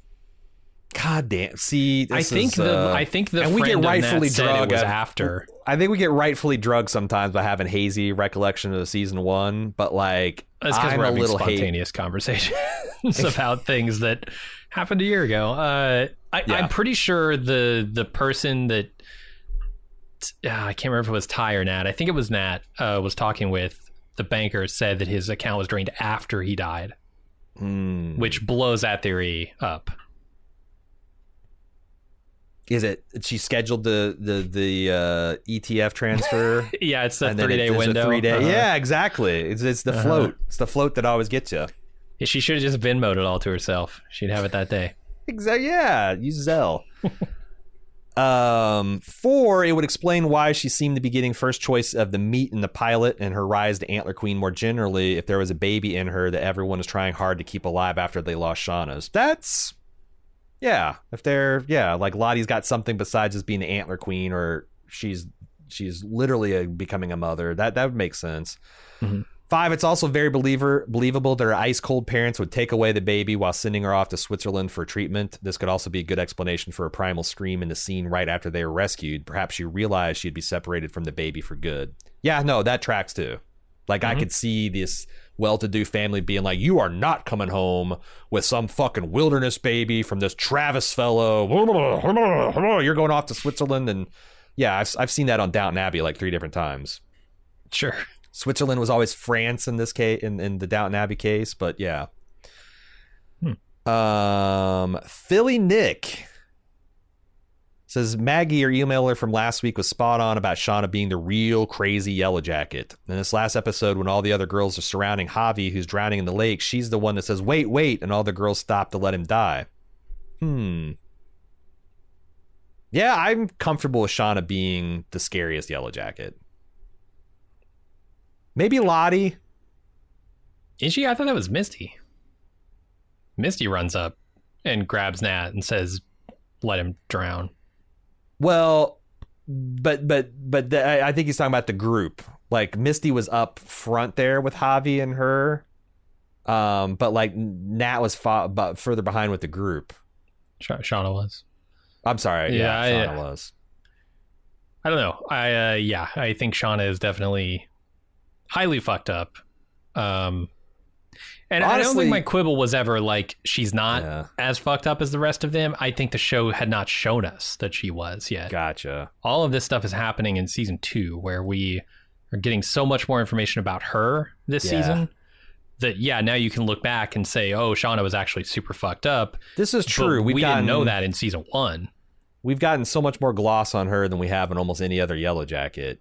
God damn! See, I think the and we get rightfully drugged. Was after. I think we get rightfully drugged sometimes by having hazy recollection of season 1, but like that's because we're having spontaneous conversations about things that happened a year ago. I'm pretty sure the person that I can't remember if it was Ty or Nat. I think it was Nat. Was talking with the banker, said that his account was drained after he died. which blows that theory up. Is it she scheduled the ETF transfer? Yeah, it's a 3-day window. 3-day. Yeah, exactly. It's the float. It's the float that always gets you. She should have just Venmo'd it all to herself. She'd have it that day. Exactly. Yeah, use Zelle. 4, it would explain why she seemed to be getting first choice of the meat in the pilot and her rise to Antler Queen more generally if there was a baby in her that everyone is trying hard to keep alive after they lost Shauna's. That's... Yeah, if they're like Lottie's got something besides just being the Antler Queen, or she's literally becoming a mother. That would make sense. 5, it's also very believable that her ice cold parents would take away the baby while sending her off to Switzerland for treatment. This could also be a good explanation for a primal scream in the scene right after they were rescued. Perhaps she realized she'd be separated from the baby for good. Yeah, no, that tracks too. Like I could see this well-to-do family being like, you are not coming home with some fucking wilderness baby from this Travis fellow. You're going off to Switzerland. And yeah, I've seen that on Downton Abbey like 3 different times. Sure. Switzerland was always France in this case, in the Downton Abbey case, but yeah. Philly Nick says Maggie, your emailer from last week, was spot on about Shauna being the real crazy Yellow Jacket. In this last episode, when all the other girls are surrounding Javi, who's drowning in the lake, she's the one that says, wait, and all the girls stop to let him die. Yeah, I'm comfortable with Shauna being the scariest Yellow Jacket. Maybe Lottie. Is she? I thought that was Misty. Misty runs up and grabs Nat and says, let him drown. Well, but I think he's talking about the group. Like Misty was up front there with Javi and her, but like Nat was further behind with the group. Shauna was. I'm sorry. Shauna was. I don't know. I think Shauna is definitely highly fucked up. And honestly, I don't think my quibble was ever like she's not as fucked up as the rest of them. I think the show had not shown us that she was yet. Gotcha. All of this stuff is happening in season 2, where we are getting so much more information about her this season that, now you can look back and say, oh, Shauna was actually super fucked up. This is true. We didn't know that in season 1. We've gotten so much more gloss on her than we have in almost any other Yellow Jacket.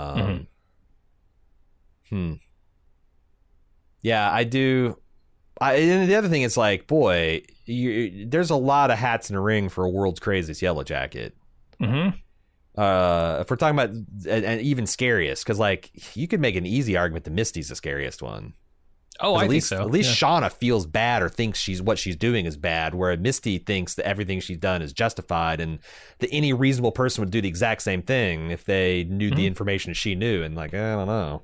Yeah, I do. And the other thing is like, boy, there's a lot of hats in the ring for a world's craziest Yellow Jacket. If we're talking about and even scariest, because like you could make an easy argument that Misty's the scariest one. Oh, I think so. At least Shauna feels bad or thinks what she's doing is bad, where Misty thinks that everything she's done is justified, and that any reasonable person would do the exact same thing if they knew the information she knew. And like, I don't know.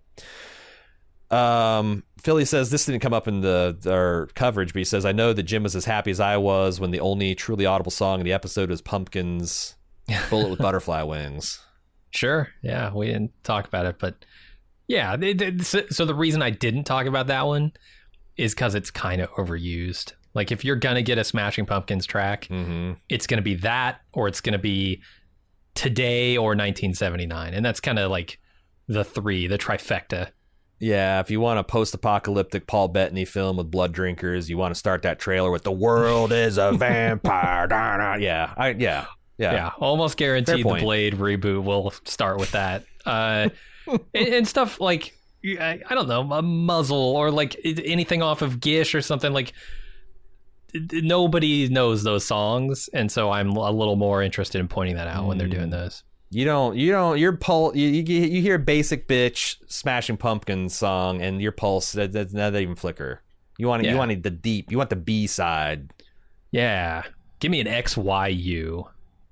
Philly says this didn't come up in our coverage, but he says, I know that Jim was as happy as I was when the only truly audible song in the episode was Pumpkin's Bullet with Butterfly Wings. Sure. Yeah, we didn't talk about it, but yeah. So the reason I didn't talk about that one is because it's kind of overused. Like if you're going to get a Smashing Pumpkins track, it's going to be that, or it's going to be Today or 1979. And that's kind of like the trifecta. Yeah, if you want a post-apocalyptic Paul Bettany film with blood drinkers, you want to start that trailer with "The world is a vampire." Yeah. Almost guaranteed the Blade reboot will start with that, and stuff like I don't know, a Muzzle or like anything off of Gish or something. Like nobody knows those songs, and so I'm a little more interested in pointing that out when they're doing those. You hear Basic Bitch Smashing Pumpkins song and your pulse that doesn't even flicker. You want the deep, you want the B side. Yeah. Give me an XYU.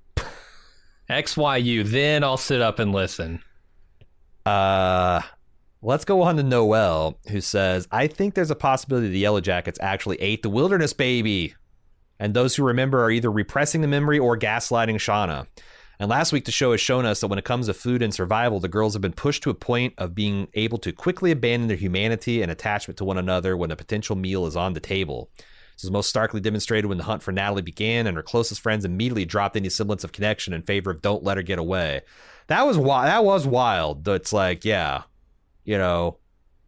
XYU, then I'll sit up and listen. Let's go on to Noel, who says, I think there's a possibility the Yellow Jackets actually ate the wilderness baby. And those who remember are either repressing the memory or gaslighting Shauna. And last week, the show has shown us that when it comes to food and survival, the girls have been pushed to a point of being able to quickly abandon their humanity and attachment to one another when a potential meal is on the table. This was most starkly demonstrated when the hunt for Natalie began, and her closest friends immediately dropped any semblance of connection in favor of "Don't let her get away." That was wild. It's like, yeah,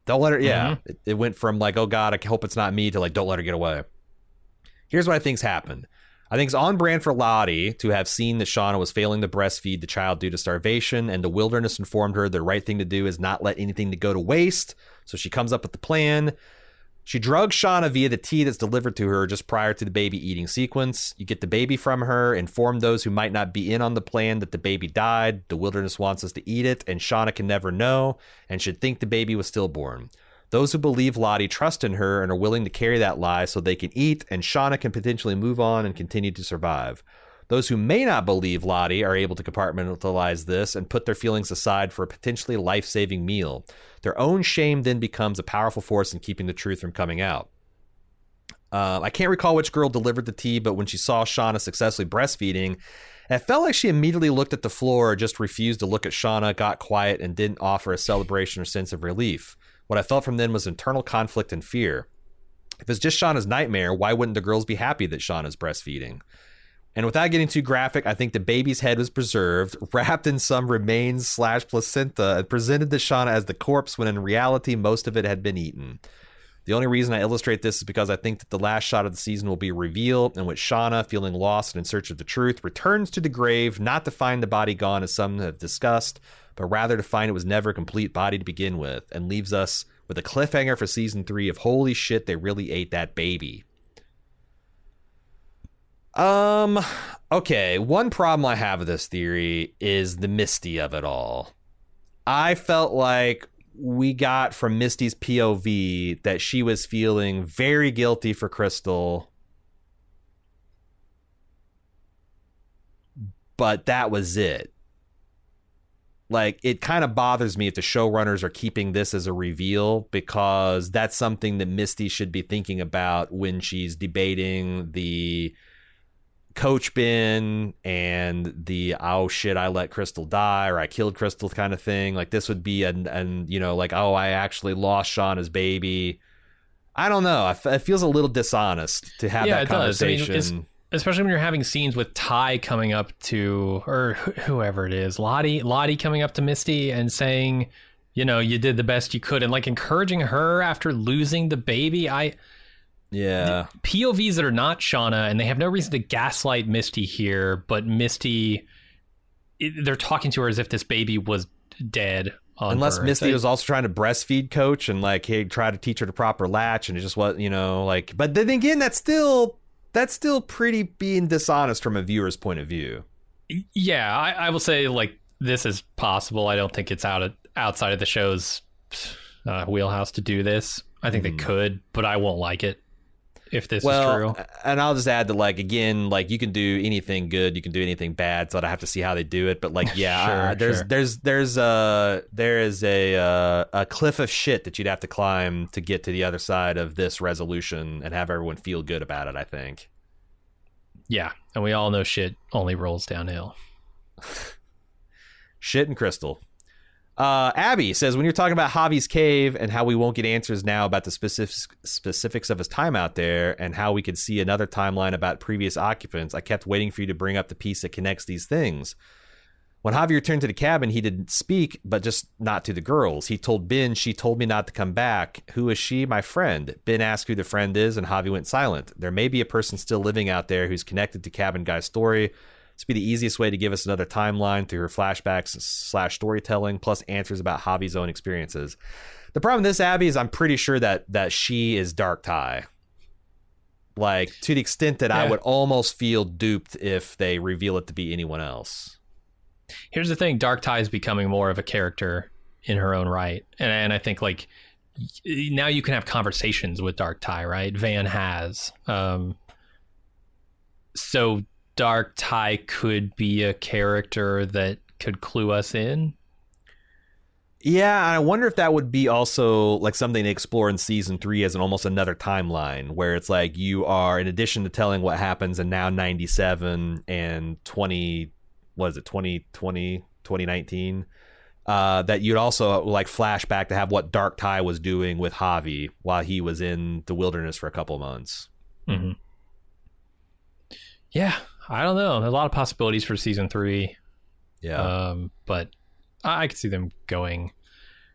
Don't let her. Yeah, it went from like, oh God, I hope it's not me, to like, don't let her get away. Here's what I think's happened. I think it's on brand for Lottie to have seen that Shauna was failing to breastfeed the child due to starvation, and the wilderness informed her the right thing to do is not let anything to go to waste. So she comes up with the plan. She drugs Shauna via the tea that's delivered to her just prior to the baby eating sequence. You get the baby from her, inform those who might not be in on the plan that the baby died. The wilderness wants us to eat it, and Shauna can never know and should think the baby was stillborn. Those who believe Lottie trust in her and are willing to carry that lie so they can eat, and Shauna can potentially move on and continue to survive. Those who may not believe Lottie are able to compartmentalize this and put their feelings aside for a potentially life-saving meal. Their own shame then becomes a powerful force in keeping the truth from coming out. I can't recall which girl delivered the tea, but when she saw Shauna successfully breastfeeding, it felt like she immediately looked at the floor, just refused to look at Shauna, got quiet, and didn't offer a celebration or sense of relief. What I felt from then was internal conflict and fear. If it's just Shauna's nightmare, why wouldn't the girls be happy that Shauna's breastfeeding? And without getting too graphic, I think the baby's head was preserved, wrapped in some remains / placenta, and presented to Shauna as the corpse when in reality most of it had been eaten. The only reason I illustrate this is because I think that the last shot of the season will be a reveal in which Shauna, feeling lost and in search of the truth, returns to the grave, not to find the body gone as some have discussed, but rather to find it was never a complete body to begin with, and leaves us with a cliffhanger for season 3 of holy shit, they really ate that baby. Okay, one problem I have with this theory is the Misty of it all. I felt like we got from Misty's POV that she was feeling very guilty for Crystal, but that was it. Like, it kind of bothers me if the showrunners are keeping this as a reveal, because that's something that Misty should be thinking about when she's debating the coach bin and the, oh shit, I let Crystal die, or I killed Crystal kind of thing. Like, this would be and you know, like, oh, I actually lost Shauna's baby. I don't know. It feels a little dishonest to have that conversation. Does. I mean, especially when you're having scenes with Ty coming up to, or whoever it is, Lottie coming up to Misty and saying, you know, you did the best you could, and like encouraging her after losing the baby. POVs that are not Shauna, and they have no reason to gaslight Misty here, but Misty, they're talking to her as if this baby was dead. Unless Misty was also trying to breastfeed Coach and like, hey, try to teach her the proper latch, and it just was, you know, like, but then again, that's still pretty being dishonest from a viewer's point of view. Yeah, I will say, like, this is possible. I don't think it's outside of the show's wheelhouse to do this. I think they could, but I won't like it if this is true. And I'll just add that, like, again, like, you can do anything good, you can do anything bad, so I have to see how they do it. But like, yeah, there is a cliff of shit that you'd have to climb to get to the other side of this resolution and have everyone feel good about it, I think. Yeah, and we all know shit only rolls downhill. Shit and Crystal. Abby says, when you're talking about Javi's cave and how we won't get answers now about the specifics of his time out there and how we could see another timeline about previous occupants, I kept waiting for you to bring up the piece that connects these things. When Javi returned to the cabin, he didn't speak, but just not to the girls. He told Ben, she told me not to come back. Who is she? My friend. Ben asked who the friend is, and Javi went silent. There may be a person still living out there who's connected to Cabin Guy's story. This would be the easiest way to give us another timeline through her flashbacks / storytelling, plus answers about Javi's own experiences. The problem with this, Abby, is I'm pretty sure that she is Dark Ty. Like, to the extent that I would almost feel duped if they reveal it to be anyone else. Here's the thing. Dark Ty is becoming more of a character in her own right. And I think, like, now you can have conversations with Dark Ty, right? Van has. So Dark Ty could be a character that could clue us in. Yeah, I wonder if that would be also like something to explore in season 3 as almost another timeline, where it's like you are, in addition to telling what happens in now 97 and 2019, that you'd also like flash back to have what Dark Ty was doing with Javi while he was in the wilderness for a couple months. Mm-hmm. Yeah, I don't know. There's a lot of possibilities for season 3. Yeah. But I could see them going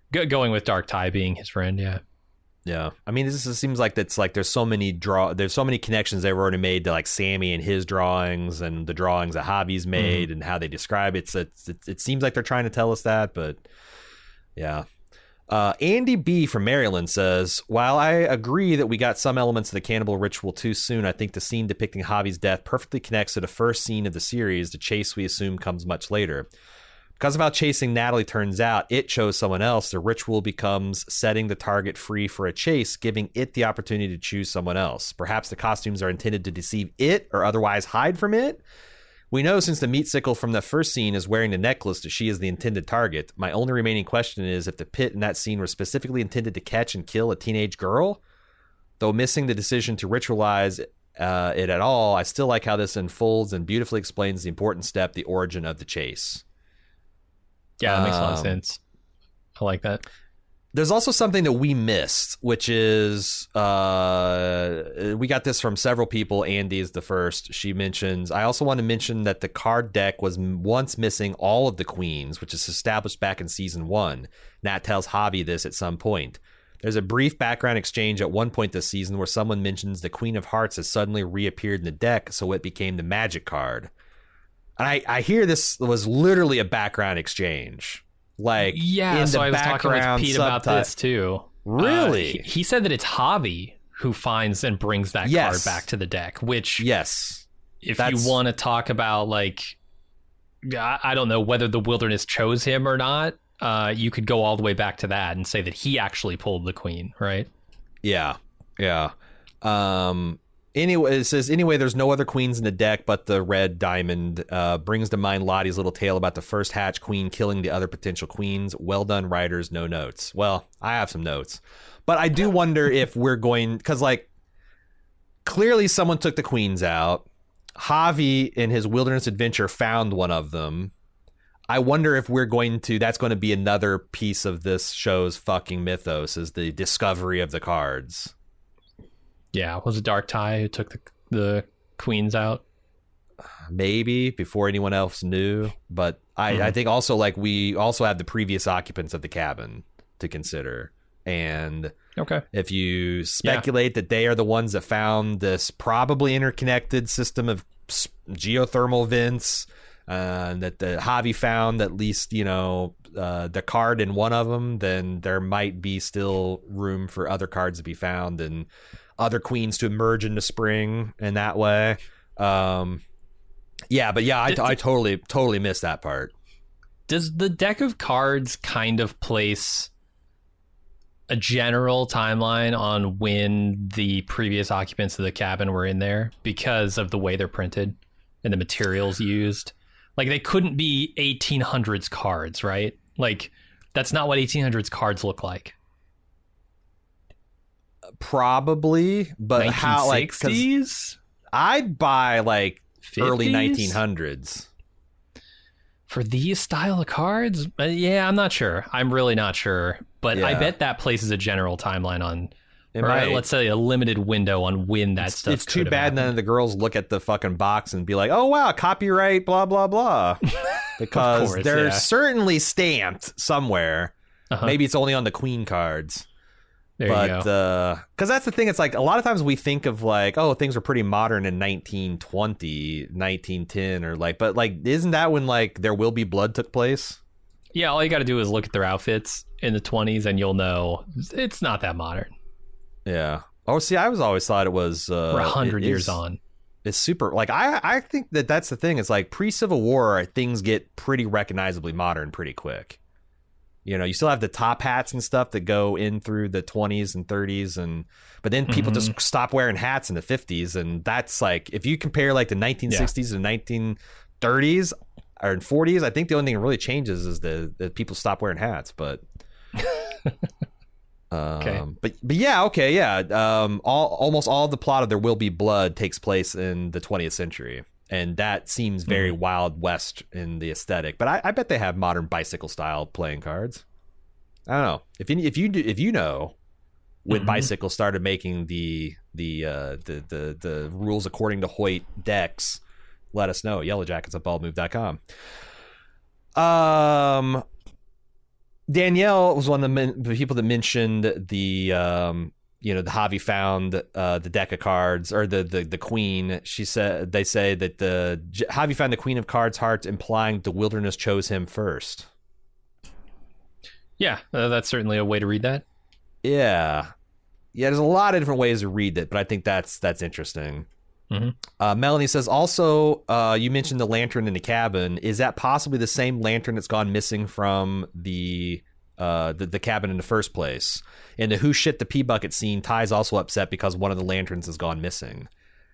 Going with Dark Tai being his friend, yeah. Yeah, I mean, this seems like there's so many connections they were already made to like Sammy and his drawings and the drawings that Javi's made and how they describe it. So it seems like they're trying to tell us that, but yeah. Andy B from Maryland says, while I agree that we got some elements of the cannibal ritual too soon, I think the scene depicting Javi's death perfectly connects to the first scene of the series. The chase we assume comes much later. Because of how chasing Natalie turns out, it chose someone else. The ritual becomes setting the target free for a chase, giving it the opportunity to choose someone else. Perhaps the costumes are intended to deceive it or otherwise hide from it. We know since the meat sickle from the first scene is wearing the necklace that she is the intended target. My only remaining question is if the pit in that scene was specifically intended to catch and kill a teenage girl. Though missing the decision to ritualize it at all, I still like how this unfolds and beautifully explains the important step, the origin of the chase. Yeah, that makes a lot of sense. I like that. There's also something that we missed, which is we got this from several people. Andy is the first. She mentions, I also want to mention that the card deck was once missing all of the queens, which is established back in season 1. Nat tells Javi this at some point. There's a brief background exchange at one point this season where someone mentions the Queen of Hearts has suddenly reappeared in the deck, so it became the magic card. And I hear this was literally a background exchange. Like, yeah, so I was talking with Pete about this too. Really? He said that it's Javi who finds and brings that card back to the deck, which, yes, if you want to talk about, like, I don't know whether the wilderness chose him or not, you could go all the way back to that and say that he actually pulled the queen, right? Yeah. Anyway, it says, there's no other queens in the deck but the red diamond. Brings to mind Lottie's little tale about the first hatch queen killing the other potential queens. Well done, writers, no notes. Well, I have some notes. But I do wonder if we're going... Because, like, clearly someone took the queens out. Javi, in his wilderness adventure, found one of them. I wonder if that's going to be another piece of this show's fucking mythos, is the discovery of the cards. Yeah, was it Dark Tai who took the queens out? Maybe before anyone else knew, but I think also, like, we also have the previous occupants of the cabin to consider, and if you speculate that they are the ones that found this probably interconnected system of geothermal vents, that the Javi found at least the card in one of them, then there might be still room for other cards to be found and other queens to emerge into spring in that way. I totally missed that part. Does the deck of cards kind of place a general timeline on when the previous occupants of the cabin were in there because of the way they're printed and the materials used? Like, they couldn't be 1800s cards, right? Like, that's not what 1800s cards look like. Probably, but 1960s? how, like, 'cause I'd buy like 50s? Early 1900s for these style of cards. I'm not sure. I'm really not sure, but I bet that places a general timeline on, let's say a limited window on when that stuff. It's too bad none of the girls look at the fucking box and be like, "Oh wow, copyright, blah blah blah," because they're certainly stamped somewhere. Maybe it's only on the queen cards. There you go. Because that's the thing. It's like a lot of times we think of like, oh, things were pretty modern in 1920, 1910, or like, but like, isn't that when like There Will Be Blood took place? Yeah, all you got to do is look at their outfits in the 20s, and you'll know it's not that modern. Yeah. Oh, see, I always thought it was. We're 100 years on. It's super. Like I think that's the thing. It's like pre-Civil War, things get pretty recognizably modern pretty quick. You still have the top hats and stuff that go in through the 20s and 30s, but then people just stop wearing hats in the 50s, and that's like, if you compare like the 1960s to 1930s or 40s, I think the only thing that really changes is that people stop wearing hats. But almost all of the plot of There Will Be Blood takes place in the 20th century. And that seems very Wild West in the aesthetic, but I bet they have modern bicycle style playing cards. I don't know if you know when bicycles started making the rules according to Hoyt decks. Let us know. Yellowjackets@baldmove.com. Danielle was one of the people that mentioned the the Javi found the deck of cards, or the queen. She said they say that the Javi found the queen of cards hearts, implying the wilderness chose him first. Yeah, that's certainly a way to read that. Yeah, there's a lot of different ways to read it, but I think that's interesting. Mm-hmm. Melanie says, also, you mentioned the lantern in the cabin. Is that possibly the same lantern that's gone missing from the cabin in the first place? In the who shit the pee bucket scene, Ty's also upset because one of the lanterns has gone missing.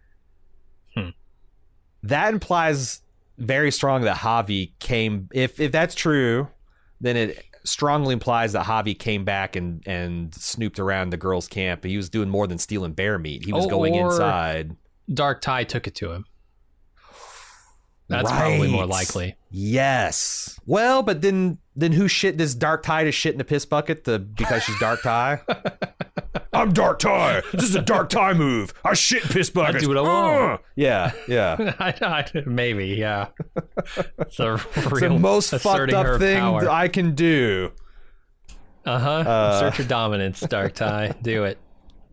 That implies very strong that Javi came. If that's true, then it strongly implies that Javi came back and snooped around the girls' camp. He was doing more than stealing bear meat. He was going inside. Dark Ty took it to him. That's probably more likely. Yes. Well, but then who shit does Dark Ty to shit in the piss bucket because she's Dark Ty? I'm Dark Ty. This is a Dark Ty move. I shit in piss buckets. I do what I want. Yeah. Maybe, yeah. It's the most fucked up thing that I can do. Assert your dominance, Dark Ty. Do it.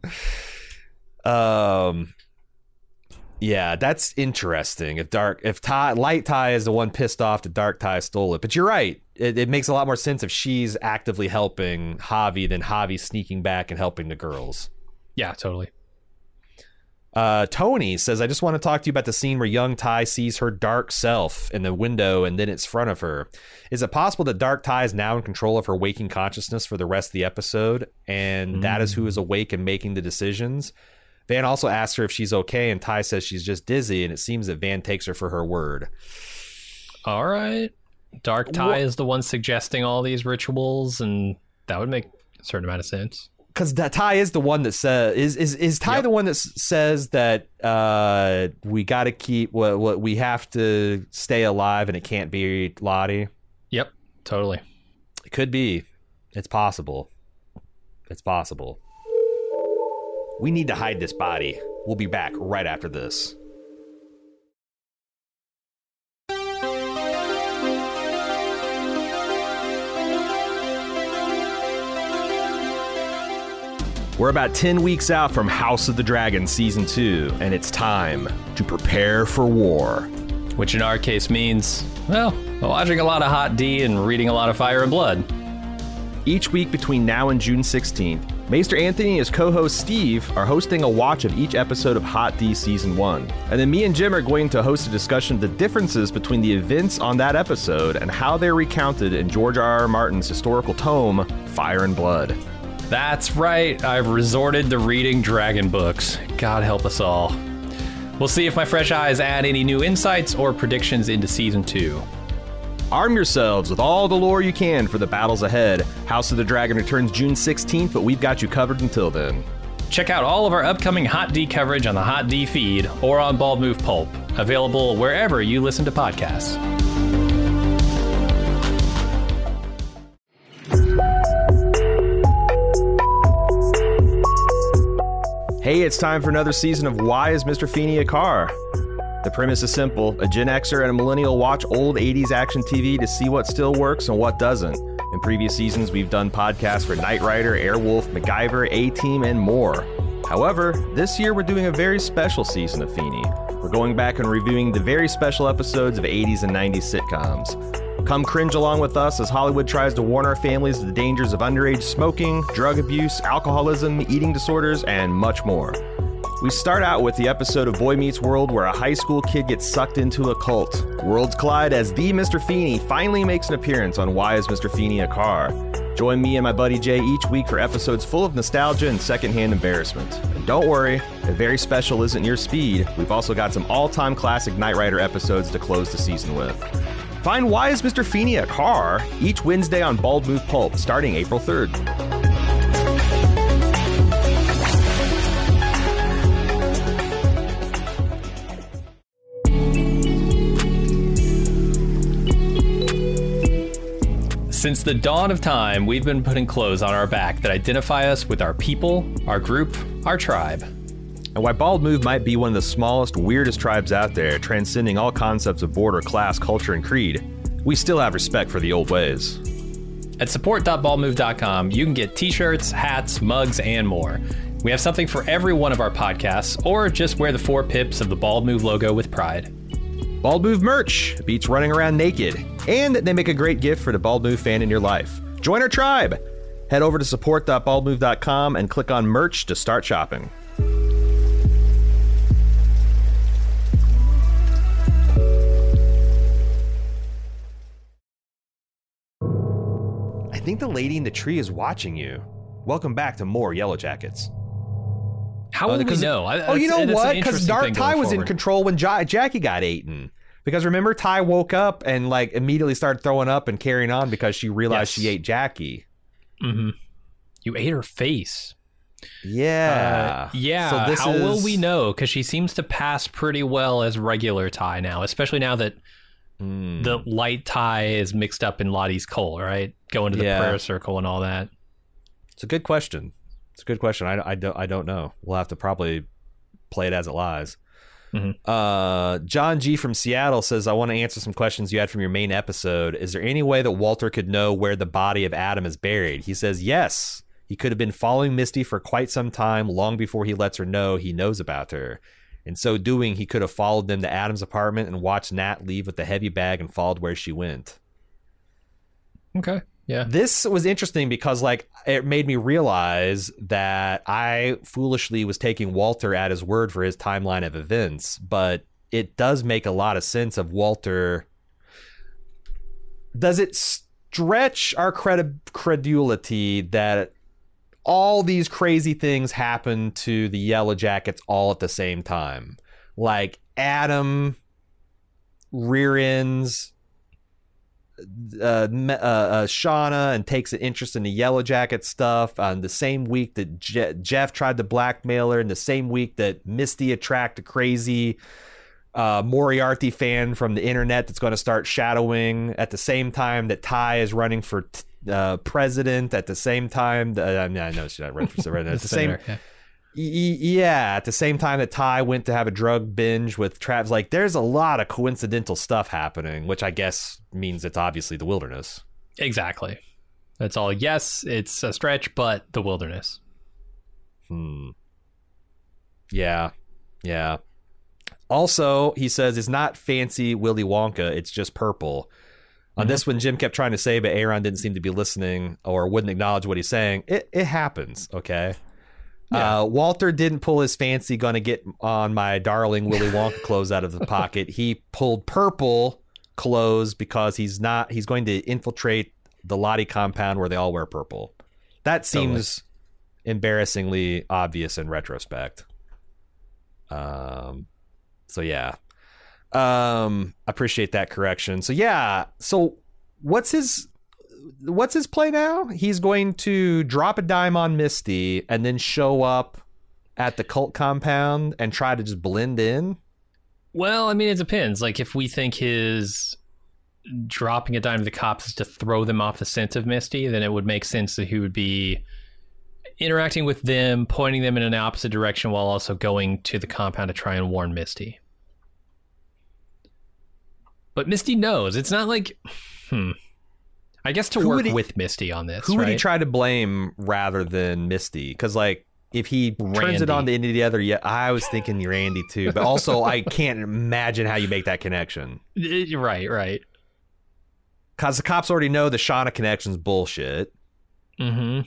Yeah, that's interesting. If Light Ty is the one pissed off that Dark Ty stole it, but you're right. It makes a lot more sense if she's actively helping Javi than Javi sneaking back and helping the girls. Yeah, totally. Tony says, I just want to talk to you about the scene where young Ty sees her dark self in the window and then it's in front of her. Is it possible that Dark Ty is now in control of her waking consciousness for the rest of the episode, and that is who is awake and making the decisions? Van also asks her if she's okay, and Ty says she's just dizzy, and it seems that Van takes her for her word. All right. Dark Ty is the one suggesting all these rituals, and that would make a certain amount of sense. Because Ty is the one that says... Is Ty the one that says that we got to keep... what we have to stay alive, and it can't be Lottie? Yep, totally. It could be. It's possible. It's possible. We need to hide this body. We'll be back right after this. We're about 10 weeks out from House of the Dragon Season 2, and it's time to prepare for war. Which in our case means, well, watching a lot of Hot D and reading a lot of Fire and Blood. Each week between now and June 16th, Maester Anthony and his co-host Steve are hosting a watch of each episode of Hot D Season 1. And then me and Jim are going to host a discussion of the differences between the events on that episode and how they're recounted in George R.R. Martin's historical tome, Fire and Blood. That's right, I've resorted to reading dragon books. God help us all. We'll see if my fresh eyes add any new insights or predictions into Season 2. Arm yourselves with all the lore you can for the battles ahead. House of the Dragon returns June 16th, but we've got you covered until then. Check out all of our upcoming Hot D coverage on the Hot D feed or on Bald Move Pulp, available wherever you listen to podcasts. Hey, it's time for another season of Why is Mr. Feeney a Car? The premise is simple. A Gen Xer and a millennial watch old 80s action TV to see what still works and what doesn't. In previous seasons, we've done podcasts for Knight Rider, Airwolf, MacGyver, A-Team, and more. However, this year we're doing a very special season of Feeney. We're going back and reviewing the very special episodes of 80s and 90s sitcoms. Come cringe along with us as Hollywood tries to warn our families of the dangers of underage smoking, drug abuse, alcoholism, eating disorders, and much more. We start out with the episode of Boy Meets World where a high school kid gets sucked into a cult. Worlds collide as the Mr. Feeney finally makes an appearance on Why is Mr. Feeney a Car? Join me and my buddy Jay each week for episodes full of nostalgia and secondhand embarrassment. And don't worry, if very special isn't your speed, we've also got some all-time classic Knight Rider episodes to close the season with. Find Why is Mr. Feeney a Car? Each Wednesday on Bald Move Pulp, starting April 3rd. Since the dawn of time, we've been putting clothes on our back that identify us with our people, our group, our tribe. And while Bald Move might be one of the smallest, weirdest tribes out there, transcending all concepts of border, class, culture, and creed, we still have respect for the old ways. At support.baldmove.com, you can get t-shirts, hats, mugs, and more. We have something for every one of our podcasts, or just wear the 4 pips of the Bald Move logo with pride. Bald Move merch beats running around naked, and they make a great gift for the Bald Move fan in your life. Join our tribe. Head over to support.baldmove.com and click on merch to start shopping. I think the lady in the tree is watching you. Welcome back to more Yellow Jackets. How will we know? You know what? Because Ty was in control when Jackie got eaten. Because remember, Ty woke up and like immediately started throwing up and carrying on because she realized she ate Jackie. Mm-hmm. You ate her face. Yeah. So how will we know? Because she seems to pass pretty well as regular Ty now, especially now that the light Ty is mixed up in Lottie's Cole, right? Going to the prayer circle and all that. It's a good question. I don't know. We'll have to probably play it as it lies. Mm-hmm. John G from Seattle says, I want to answer some questions you had from your main episode. Is there any way that Walter could know where the body of Adam is buried? He says yes. He could have been following Misty for quite some time, long before he lets her know he knows about her. In so doing, he could have followed them to Adam's apartment and watched Nat leave with the heavy bag and followed where she went. Okay. Yeah. This was interesting because like it made me realize that I foolishly was taking Walter at his word for his timeline of events, but it does make a lot of sense of Walter. Does it stretch our credulity that all these crazy things happen to the Yellow Jackets all at the same time? Like Adam rear ends Shauna and takes an interest in the Yellow Jacket stuff on the same week that Jeff tried to blackmail her, and the same week that Misty attracted a crazy Moriarty fan from the internet that's going to start shadowing at the same time that Ty is running for president, at the same time I know she's not running for president at the same at the same time that Ty went to have a drug binge with Travis. Like there's a lot of coincidental stuff happening, which I guess means it's obviously the wilderness. Exactly. That's all. Yes, it's a stretch, but the wilderness. Yeah. Also, he says it's not fancy Willy Wonka, it's just purple. On this one, Jim kept trying to say, but Aaron didn't seem to be listening or wouldn't acknowledge what he's saying. It happens, okay? Yeah. Walter didn't pull his fancy gonna get on my darling Willy Wonka clothes out of the pocket. He pulled purple clothes because he's going to infiltrate the Lottie compound where they all wear purple. That seems embarrassingly obvious in retrospect. So yeah. Appreciate that correction. So yeah. So what's his play now? He's going to drop a dime on Misty and then show up at the cult compound and try to just blend in. Well, I mean, it depends. Like if we think his dropping a dime to the cops is to throw them off the scent of Misty, then it would make sense that he would be interacting with them, pointing them in an opposite direction while also going to the compound to try and warn Misty. But Misty knows. It's not like... I guess to work with Misty on this, Who would he try to blame rather than Misty? Because, like, if he turns it on to any of the other... Yeah, I was thinking Randy, too. But also, I can't imagine how you make that connection. Right. Because the cops already know the Shauna connection's bullshit. Mm-hmm.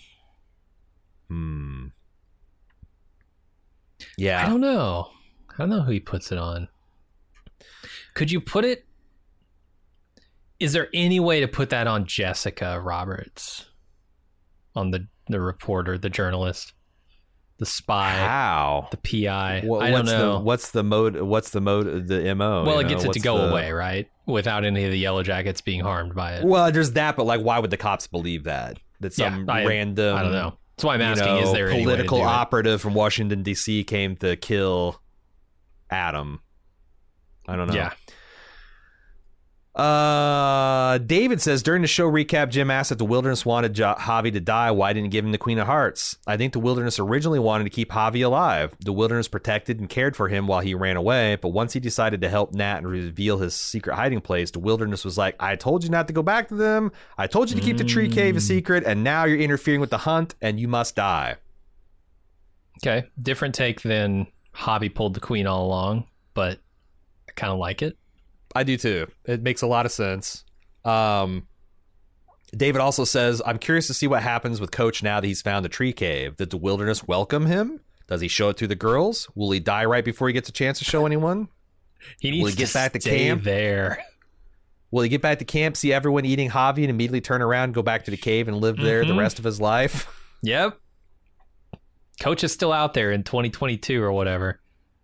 Yeah. I don't know who he puts it on. Could you put it... Is there any way to put that on Jessica Roberts? On the reporter, the journalist, the spy, how? The PI? I don't know. What's the mode? The MO? Well, it gets it to go away, right? Without any of the Yellow Jackets being harmed by it. Well, there's that, but like, why would the cops believe that? That some random... I don't know. That's why I'm asking, is there any political way to do operative from Washington, D.C. came to kill Adam? I don't know. Yeah. David says, during the show recap, Jim asked if the Wilderness wanted Javi to die. Why didn't he give him the Queen of Hearts? I think the Wilderness originally wanted to keep Javi alive. The Wilderness protected and cared for him while he ran away, but once he decided to help Nat and reveal his secret hiding place, the Wilderness was like, I told you not to go back to them. I told you to keep the tree cave a secret, and now you're interfering with the hunt, and you must die. Okay, different take than Javi pulled the queen all along, but I kind of like it. I do too. It makes a lot of sense. David also says, I'm curious to see what happens with Coach now that he's found the tree cave. Did the Wilderness welcome him? Does he show it to the girls? Will he die right before he gets a chance to show anyone? He needs Will he get to back to stay camp? there. Will he get back to camp, see everyone eating Javi, and immediately turn around, go back to the cave, and live there the rest of his life? Yep. Coach is still out there in 2022 or whatever.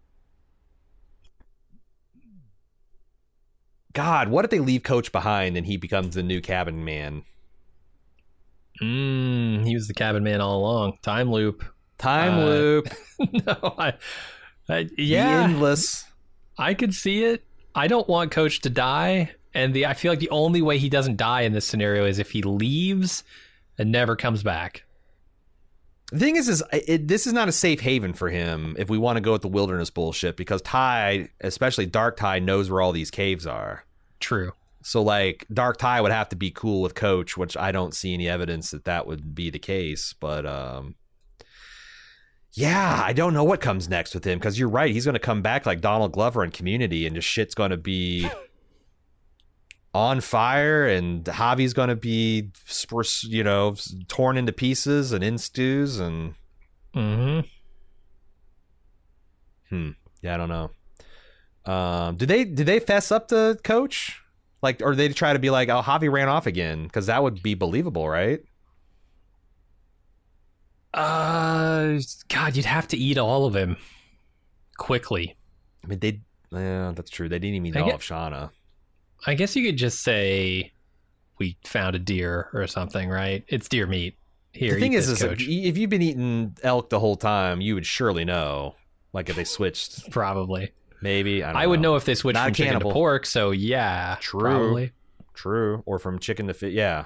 God, what if they leave Coach behind and he becomes the new cabin man? He was the cabin man all along. Time loop. Time loop. No, yeah. The endless. I could see it. I don't want Coach to die, and I feel like the only way he doesn't die in this scenario is if he leaves and never comes back. The thing is this is not a safe haven for him if we want to go with the Wilderness bullshit, because Ty, especially Dark Ty, knows where all these caves are. True. So, like, Dark Ty would have to be cool with Coach, which I don't see any evidence that would be the case. But, yeah, I don't know what comes next with him, because you're right. He's going to come back like Donald Glover in Community, and just shit's going to be on fire, and Javi's going to be, you know, torn into pieces and in stews, and yeah, I don't know. Did they fess up to Coach, like, or they try to be like, oh, Javi ran off again, because that would be believable, right? God, you'd have to eat all of him quickly. I mean, yeah, that's true. They didn't even eat all of Shauna. I guess you could just say we found a deer or something, right? It's deer meat. Here, the thing is Coach. if you've been eating elk the whole time, you would surely know. Like, if they switched, probably. Maybe I would know if they switched from chicken to pork. So yeah, true, probably. True, or from chicken to fish. Yeah.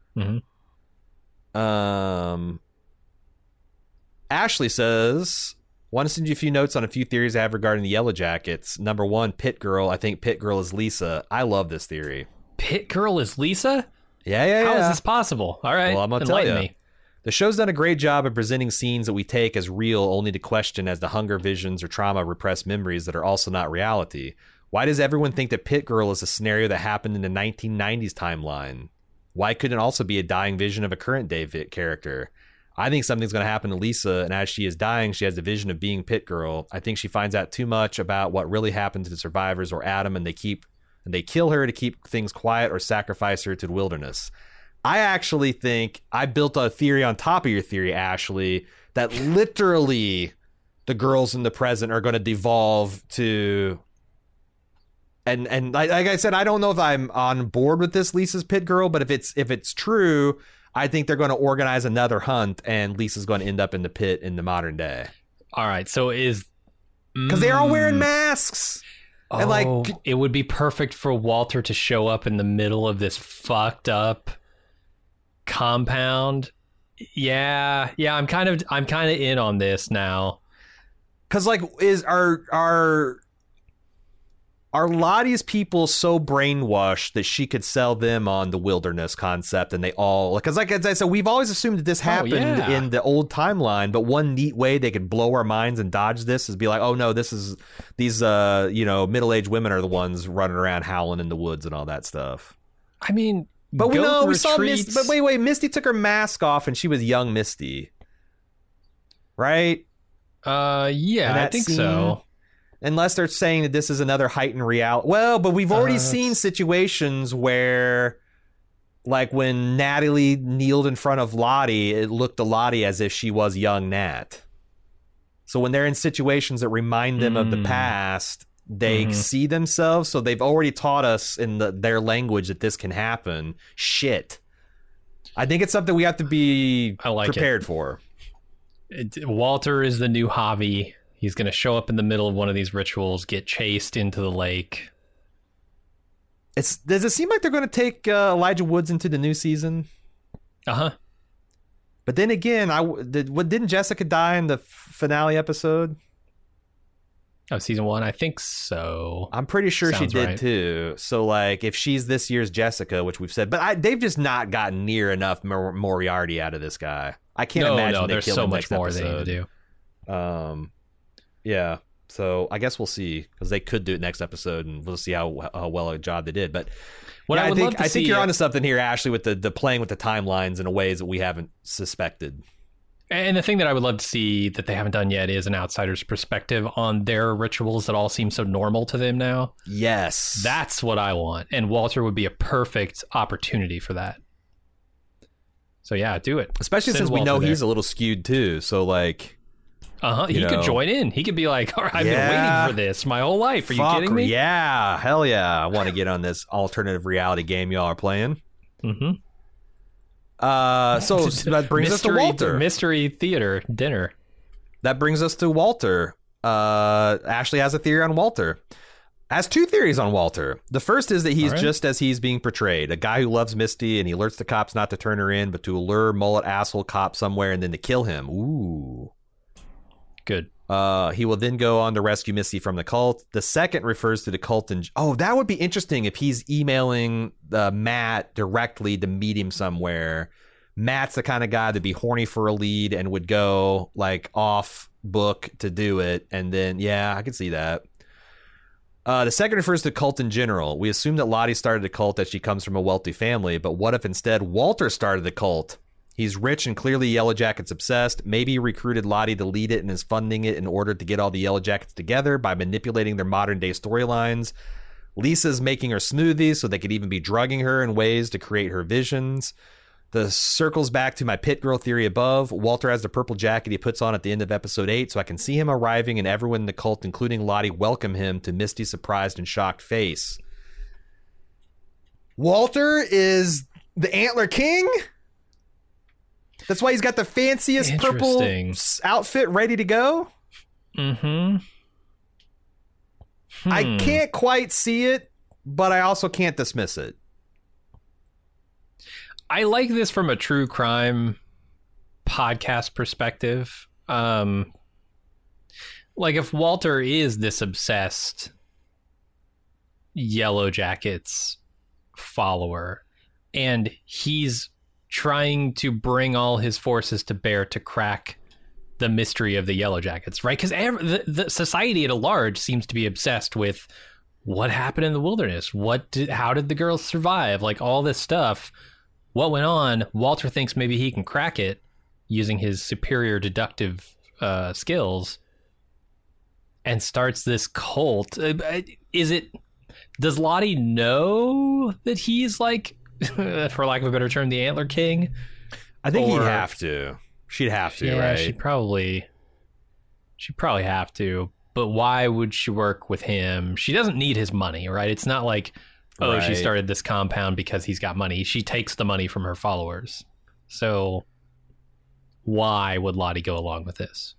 Ashley says, want to send you a few notes on a few theories I have regarding the Yellow Jackets. Number one, Pit Girl. I think Pit Girl is Lisa. I love this theory. Pit Girl is Lisa? Yeah. How is this possible? All right, well, I'm gonna tell you. The show's done a great job of presenting scenes that we take as real, only to question as the hunger visions or trauma repressed memories that are also not reality. Why does everyone think that Pit Girl is a scenario that happened in the 1990s timeline? Why couldn't it also be a dying vision of a current day character? I think something's going to happen to Lisa, and as she is dying, she has the vision of being Pit Girl. I think she finds out too much about what really happened to the survivors or Adam, and they kill her to keep things quiet or sacrifice her to the Wilderness. I actually think I built a theory on top of your theory, Ashley, that literally the girls in the present are going to devolve to... And like I said, I don't know if I'm on board with this Lisa's Pit Girl, but if it's true, I think they're going to organize another hunt, and Lisa's going to end up in the pit in the modern day. All right, so because they're all wearing masks. And like, it would be perfect for Walter to show up in the middle of this fucked up compound. Yeah, I'm kind of in on this now. Because like, are Lottie's people so brainwashed that she could sell them on the Wilderness concept, and they all, because like as I said, we've always assumed that this happened in the old timeline, but one neat way they could blow our minds and dodge this is be like, oh no, this is these middle-aged women are the ones running around howling in the woods and all that stuff. I mean, but we saw Misty, but wait, Misty took her mask off and she was young Misty, right? Yeah, I think so. Unless they're saying that this is another heightened reality. Well, but we've already seen situations where, like when Natalie kneeled in front of Lottie, it looked to Lottie as if she was young Nat. So when they're in situations that remind them of the past, they see themselves. So they've already taught us in their language that this can happen. Shit. I think it's something we have to be prepared for. Walter is the new Javi. He's going to show up in the middle of one of these rituals, get chased into the lake. Does it seem like they're going to take Elijah Woods into the new season? But then again, didn't Jessica die in the finale episode of season 1? I think so. I'm pretty sure Sounds she did right. too. So like, if she's this year's Jessica, which we've said, but they've just not gotten near enough Moriarty out of this guy. I can't imagine they there's kill so him much next more episode. they need to do. Yeah. So I guess we'll see, because they could do it next episode, and we'll see how well a job they did. But What yeah, I would love to I see, think you're onto something here, Ashley, with the playing with the timelines in a ways that we haven't suspected. And the thing that I would love to see that they haven't done yet is an outsider's perspective on their rituals that all seem so normal to them now. Yes. That's what I want. And Walter would be a perfect opportunity for that. So yeah, do it. Especially Send since we Walter know there. he's a little skewed too. So like, He could join in. He could be like, all right, I've been waiting for this my whole life. Are you kidding me? Yeah. Hell yeah. I want to get on this alternative reality game y'all are playing. Mm-hmm. So that brings us to Walter. Mystery theater dinner. That brings us to Walter. Ashley has a theory on Walter. Has two theories on Walter. The first is that he's just as he's being portrayed, a guy who loves Misty, and he alerts the cops not to turn her in, but to lure mullet asshole cop somewhere and then to kill him. Ooh. Good. He will then go on to rescue Misty from the cult. The second refers to the cult. That would be interesting if he's emailing Matt directly to meet him somewhere. Matt's the kind of guy that'd be horny for a lead and would go like off book to do it. And then, yeah, I could see that. The second refers to cult in general. We assume that Lottie started the cult, that she comes from a wealthy family, but what if instead Walter started the cult? He's rich and clearly Yellow Jackets obsessed. Maybe he recruited Lottie to lead it and is funding it in order to get all the Yellow Jackets together by manipulating their modern day storylines. Lisa's making her smoothies so they could even be drugging her in ways to create her visions. This circles back to my pit girl theory above. Walter has the purple jacket he puts on at the end of episode 8, so I can see him arriving and everyone in the cult, including Lottie, welcome him to Misty's surprised and shocked face. Walter is the Antler King? That's why he's got the fanciest purple outfit ready to go? Mm-hmm. I can't quite see it, but I also can't dismiss it. I like this from a true crime podcast perspective. Like if Walter is this obsessed Yellow Jackets follower and he's trying to bring all his forces to bear to crack the mystery of the Yellow Jackets, right? Because the society at large seems to be obsessed with what happened in the wilderness. How did the girls survive? Like all this stuff. What went on? Walter thinks maybe he can crack it using his superior deductive skills and starts this cult. Does Lottie know that he's like, for lack of a better term, the Antler King? I think he'd have to. She'd have to, right? She'd probably have to. But why would she work with him? She doesn't need his money, right? It's not like, she started this compound because he's got money. She takes the money from her followers. So why would Lottie go along with this?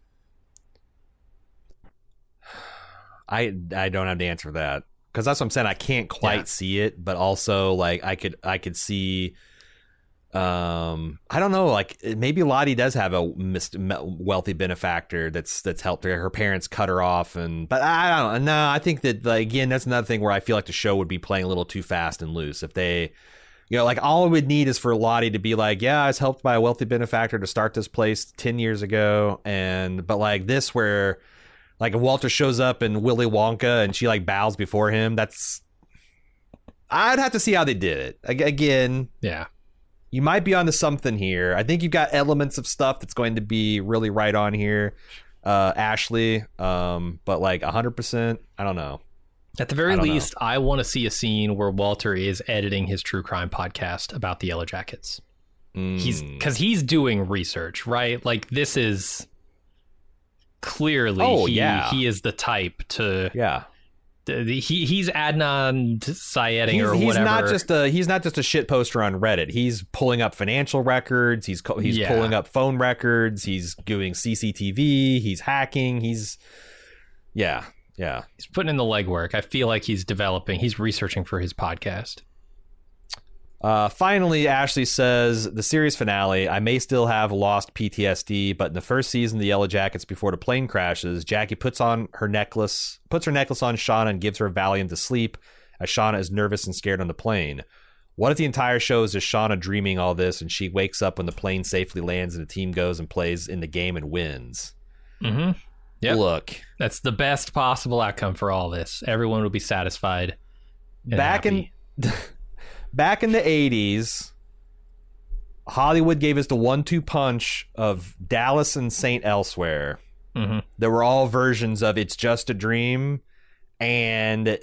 I don't have the answer for that, because that's what I'm saying. I can't quite see it, but also like I could see. I don't know. Like maybe Lottie does have a wealthy benefactor that's helped her. Her parents cut her off, but I don't know. No, I think that again, that's another thing where I feel like the show would be playing a little too fast and loose if they. Like all it would need is for Lottie to be like, yeah, I was helped by a wealthy benefactor to start this place 10 years ago. But like this where like Walter shows up in Willy Wonka and she like bows before him. I'd have to see how they did it. Again. Yeah. You might be onto something here. I think you've got elements of stuff that's going to be really right on here, Ashley. But like 100%, I don't know. At the very least, I want to see a scene where Walter is editing his true crime podcast about the Yellow Jackets. Because he's doing research, right? Like this is clearly he is the type to he's Adnan Syeding or whatever. He's not just a shit poster on Reddit. He's pulling up financial records. He's pulling up phone records. He's doing CCTV. He's hacking. Yeah. He's putting in the legwork. I feel like he's developing. He's researching for his podcast. Finally, Ashley says, the series finale, I may still have lost PTSD, but in the first season, the Yellow Jackets, before the plane crashes, Jackie puts her necklace on Shauna and gives her Valium to sleep as Shauna is nervous and scared on the plane. What if the entire show is just Shauna dreaming all this and she wakes up when the plane safely lands and the team goes and plays in the game and wins? Mm-hmm. Yep. Look. That's the best possible outcome for all this. Everyone will be satisfied. Back in the 80s, Hollywood gave us the 1-2 punch of Dallas and Saint Elsewhere. Mm-hmm. There were all versions of It's Just a Dream, and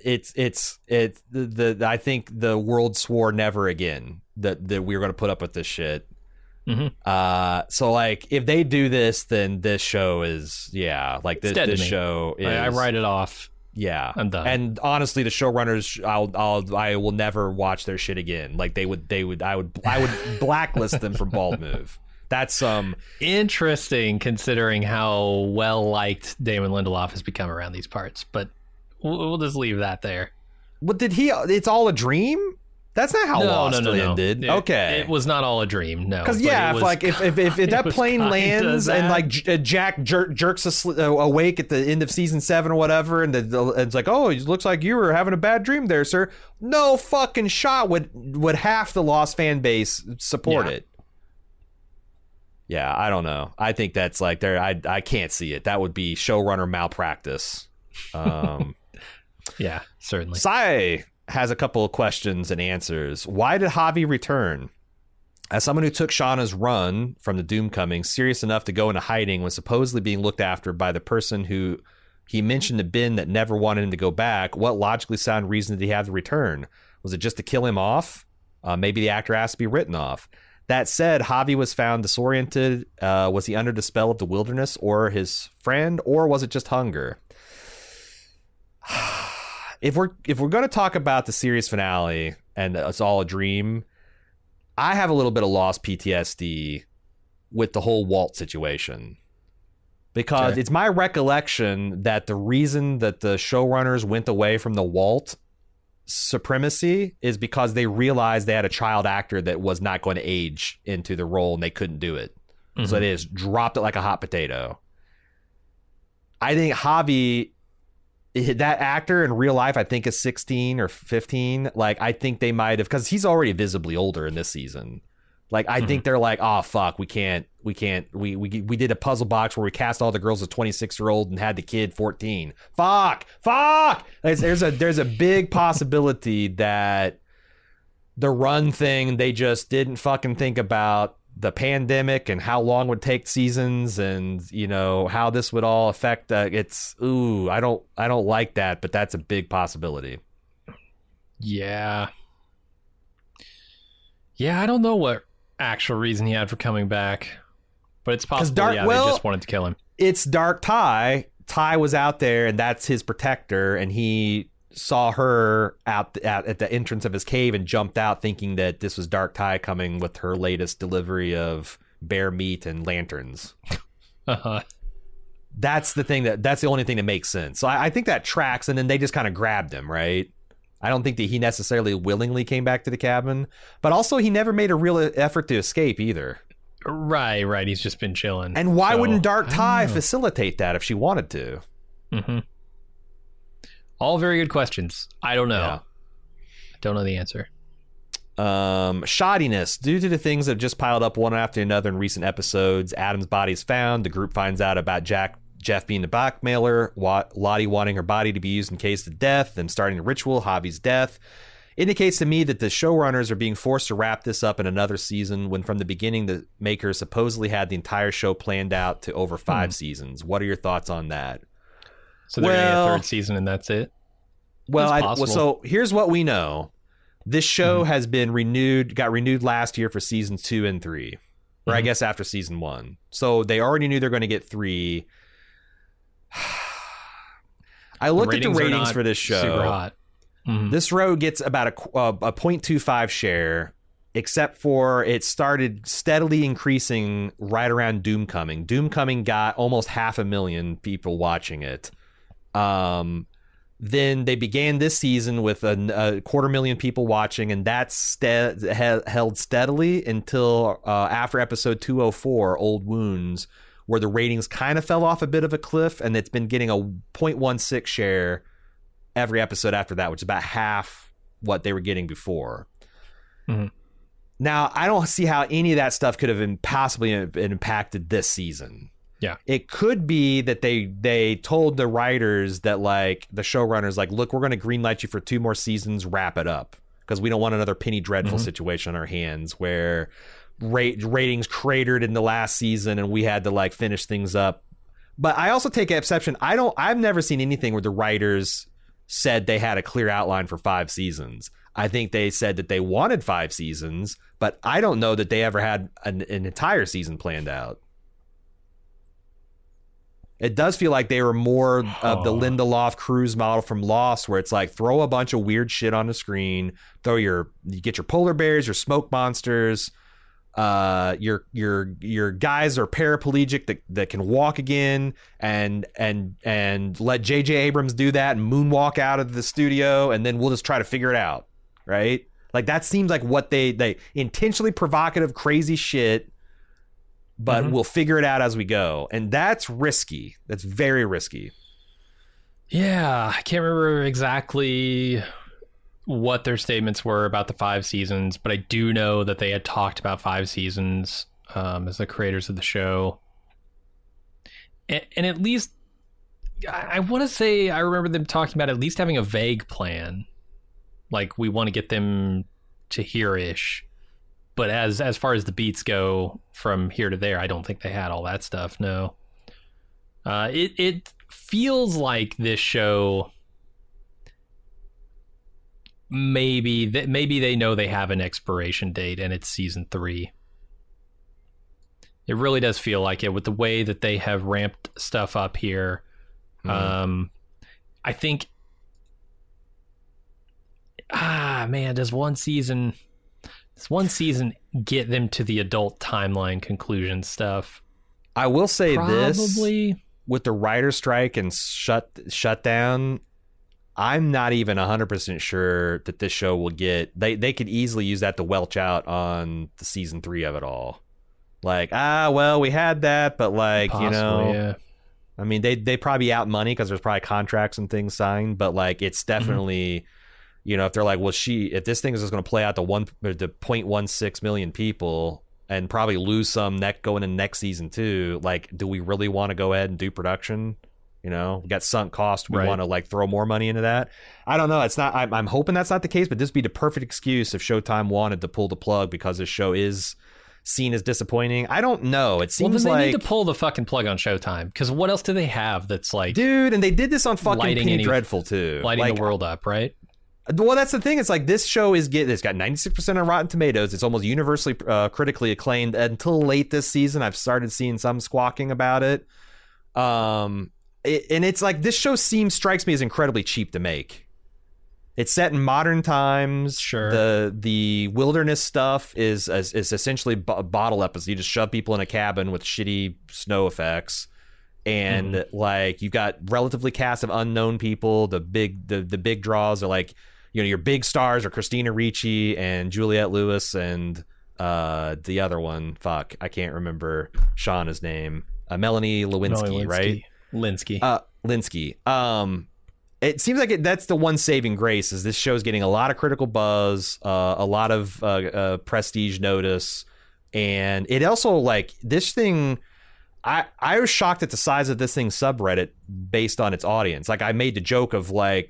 I think the world swore never again that we were going to put up with this shit. Mm-hmm. So like if they do this, then this show is this show is. I write it off. Yeah, I'm done. And honestly, the showrunners, I will never watch their shit again. Like I would blacklist them from Bald Move. That's interesting considering how well liked Damon Lindelof has become around these parts. But we'll just leave that there. What did he? It's all a dream. That's not how Lost ended. Okay, it was not all a dream. No, because if that plane lands and like Jack jerks awake at the end of season 7 or whatever, and it's like, oh, it looks like you were having a bad dream there, sir. No fucking shot would half the Lost fan base support it. Yeah, I don't know. I think that's like I can't see it. That would be showrunner malpractice. Yeah, certainly. Sai has a couple of questions and answers. Why did Javi return? As someone who took Shauna's run from the Doom Coming serious enough to go into hiding when supposedly being looked after by the person who he mentioned to Ben that never wanted him to go back, what logically sound reason did he have to return? Was it just to kill him off? Maybe the actor has to be written off. That said, Javi was found disoriented. Was he under the spell of the wilderness or his friend, or was it just hunger? If we're going to talk about the series finale and it's all a dream, I have a little bit of lost PTSD with the whole Walt situation. Because It's my recollection that the reason that the showrunners went away from the Walt supremacy is because they realized they had a child actor that was not going to age into the role and they couldn't do it. Mm-hmm. So they just dropped it like a hot potato. I think Javi, that actor in real life, I think is 16 or 15. Like, I think they might have, because he's already visibly older in this season. Like, I think they're like, oh, fuck, we did a puzzle box where we cast all the girls as 26-year-old and had the kid 14. Fuck. There's a big possibility that the run thing, they just didn't fucking think about the pandemic and how long would take seasons and, you know, how this would all affect. I don't like that, but that's a big possibility. Yeah, I don't know what actual reason he had for coming back, but it's possible they just wanted to kill him. It's Dark Ty. Ty was out there and that's his protector, and he saw her out at the entrance of his cave and jumped out thinking that this was Dark Ty coming with her latest delivery of bear meat and lanterns. Uh-huh. That's the only thing that makes sense. So I think that tracks, and then they just kind of grabbed him, right? I don't think that he necessarily willingly came back to the cabin, but also he never made a real effort to escape either. Right. He's just been chilling. And why wouldn't Dark Ty facilitate that if she wanted to? Mm-hmm. All very good questions. I don't know. Yeah. I don't know the answer. Shoddiness. Due to the things that have just piled up one after another in recent episodes, Adam's body is found. The group finds out about Jeff being the blackmailer, Lottie wanting her body to be used in case of death, them starting the ritual, Javi's death. Indicates to me that the showrunners are being forced to wrap this up in another season when from the beginning the makers supposedly had the entire show planned out to over 5 seasons. What are your thoughts on that? So they're getting a third season and that's it? So here's what we know. This show has been got renewed last year for seasons 2 and 3. Or I guess after season 1. So they already knew they're going to get 3. I looked at the ratings for this show. Super hot. Mm-hmm. This road gets about a 0.25 share, except for it started steadily increasing right around Doom Coming. Doom Coming got almost 500,000 people watching it. Then they began this season with a 250,000 people watching, and that's held steadily until after episode 204, Old Wounds, where the ratings kind of fell off a bit of a cliff, and it's been getting a 0.16 share every episode after that, which is about half what they were getting before. Mm-hmm. Now, I don't see how any of that stuff could have possibly impacted this season. Yeah. It could be that they told the writers that, like, the showrunners, like, look, we're going to greenlight you for 2 more seasons, wrap it up, because we don't want another Penny Dreadful situation on our hands where ratings cratered in the last season and we had to, like, finish things up. But I also take exception. I've never seen anything where the writers said they had a clear outline for 5 seasons. I think they said that they wanted 5 seasons, but I don't know that they ever had an entire season planned out. It does feel like they were more of the Lindelof Cruz model from Lost, where it's like throw a bunch of weird shit on the screen, you get your polar bears, your smoke monsters, your guys are paraplegic that can walk again, and let J.J. Abrams do that and moonwalk out of the studio, and then we'll just try to figure it out, right? Like that seems like what they intentionally provocative, crazy shit. But we'll figure it out as we go. And that's risky. That's very risky. Yeah, I can't remember exactly what their statements were about the 5 seasons, but I do know that they had talked about 5 seasons as the creators of the show. And at least, I want to say I remember them talking about at least having a vague plan. Like, we want to get them to here-ish. But as far as the beats go from here to there, I don't think they had all that stuff. No. It feels like this show maybe they know they have an expiration date and it's season 3. It really does feel like it with the way that they have ramped stuff up here. I think does one season get them to the adult timeline conclusion stuff? I will say probably. This, with the writer's strike and shutdown, I'm not even 100% sure that this show will get... They could easily use that to welch out on the season 3 of it all. Like, well, we had that, but like, possibly, yeah. I mean, they probably out money because there's probably contracts and things signed, but like, it's definitely... if they're like, well, if this thing is just going to play out to 0.16 million people and probably lose some going in next season too, like, do we really want to go ahead and do production? We got sunk cost. We want to like throw more money into that. I don't know. It's not. I'm hoping that's not the case, but this would be the perfect excuse if Showtime wanted to pull the plug because this show is seen as disappointing. I don't know. It seems then they need to pull the fucking plug on Showtime because what else do they have that's like, dude? And they did this on fucking Penny Dreadful too, lighting the world up, right? Well, that's the thing. It's like this show it's got 96% on Rotten Tomatoes. It's almost universally critically acclaimed. Until late this season, I've started seeing some squawking about it. And it's like this show strikes me as incredibly cheap to make. It's set in modern times. Sure. The wilderness stuff is essentially bottle episodes. You just shove people in a cabin with shitty snow effects. And like you got relatively cast of unknown people. The big draws are like, your big stars are Christina Ricci and Juliette Lewis and the other one. Fuck, I can't remember Shauna's name. Melanie Lewinsky, right? Linsky. Linsky. It seems like that's the one saving grace is this show's getting a lot of critical buzz, a lot of prestige notice, and it also like this thing. I was shocked at the size of this thing's subreddit based on its audience. Like I made the joke of like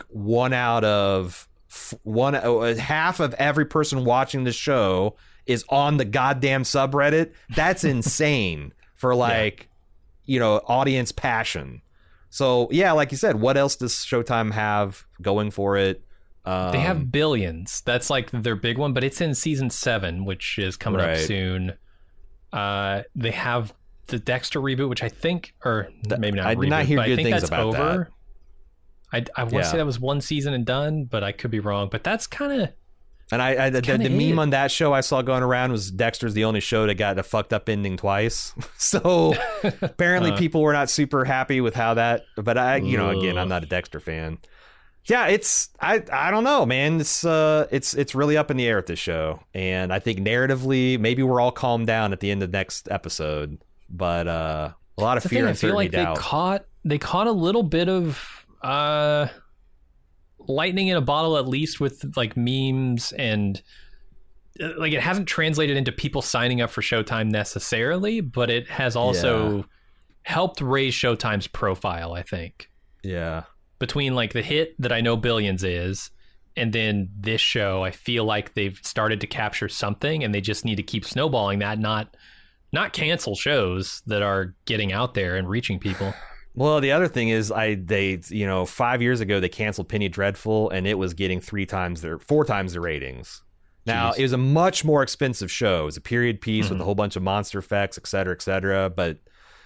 half of every person watching the show is on the goddamn subreddit. That's insane for like, audience passion. So yeah, like you said, what else does Showtime have going for it? They have Billions. That's like their big one, but it's in season 7, which is coming up soon. They have the Dexter reboot, which I think, or maybe not. I did not hear good things about over. That. I want to say that was one season and done, but I could be wrong. But that's kind of And the meme on that show I saw going around was Dexter's the only show that got a fucked up ending twice. So apparently people were not super happy with how that. But again, I'm not a Dexter fan. Yeah, I don't know, man. It's really up in the air at this show, and I think narratively, maybe we're all calmed down at the end of the next episode. But a lot of fear and uncertainty, doubt. They caught a little bit of lightning in a bottle, at least with like memes, and like it hasn't translated into people signing up for Showtime necessarily, but it has also helped raise Showtime's profile, I think. Yeah. Between like the hit that I know Billions is, and then this show, I feel like they've started to capture something, and they just need to keep snowballing that, not cancel shows that are getting out there and reaching people. Well, the other thing is, 5 years ago they canceled Penny Dreadful, and it was getting 4 times the ratings. Now, It was a much more expensive show. It was a period piece with a whole bunch of monster effects, et cetera, et cetera. But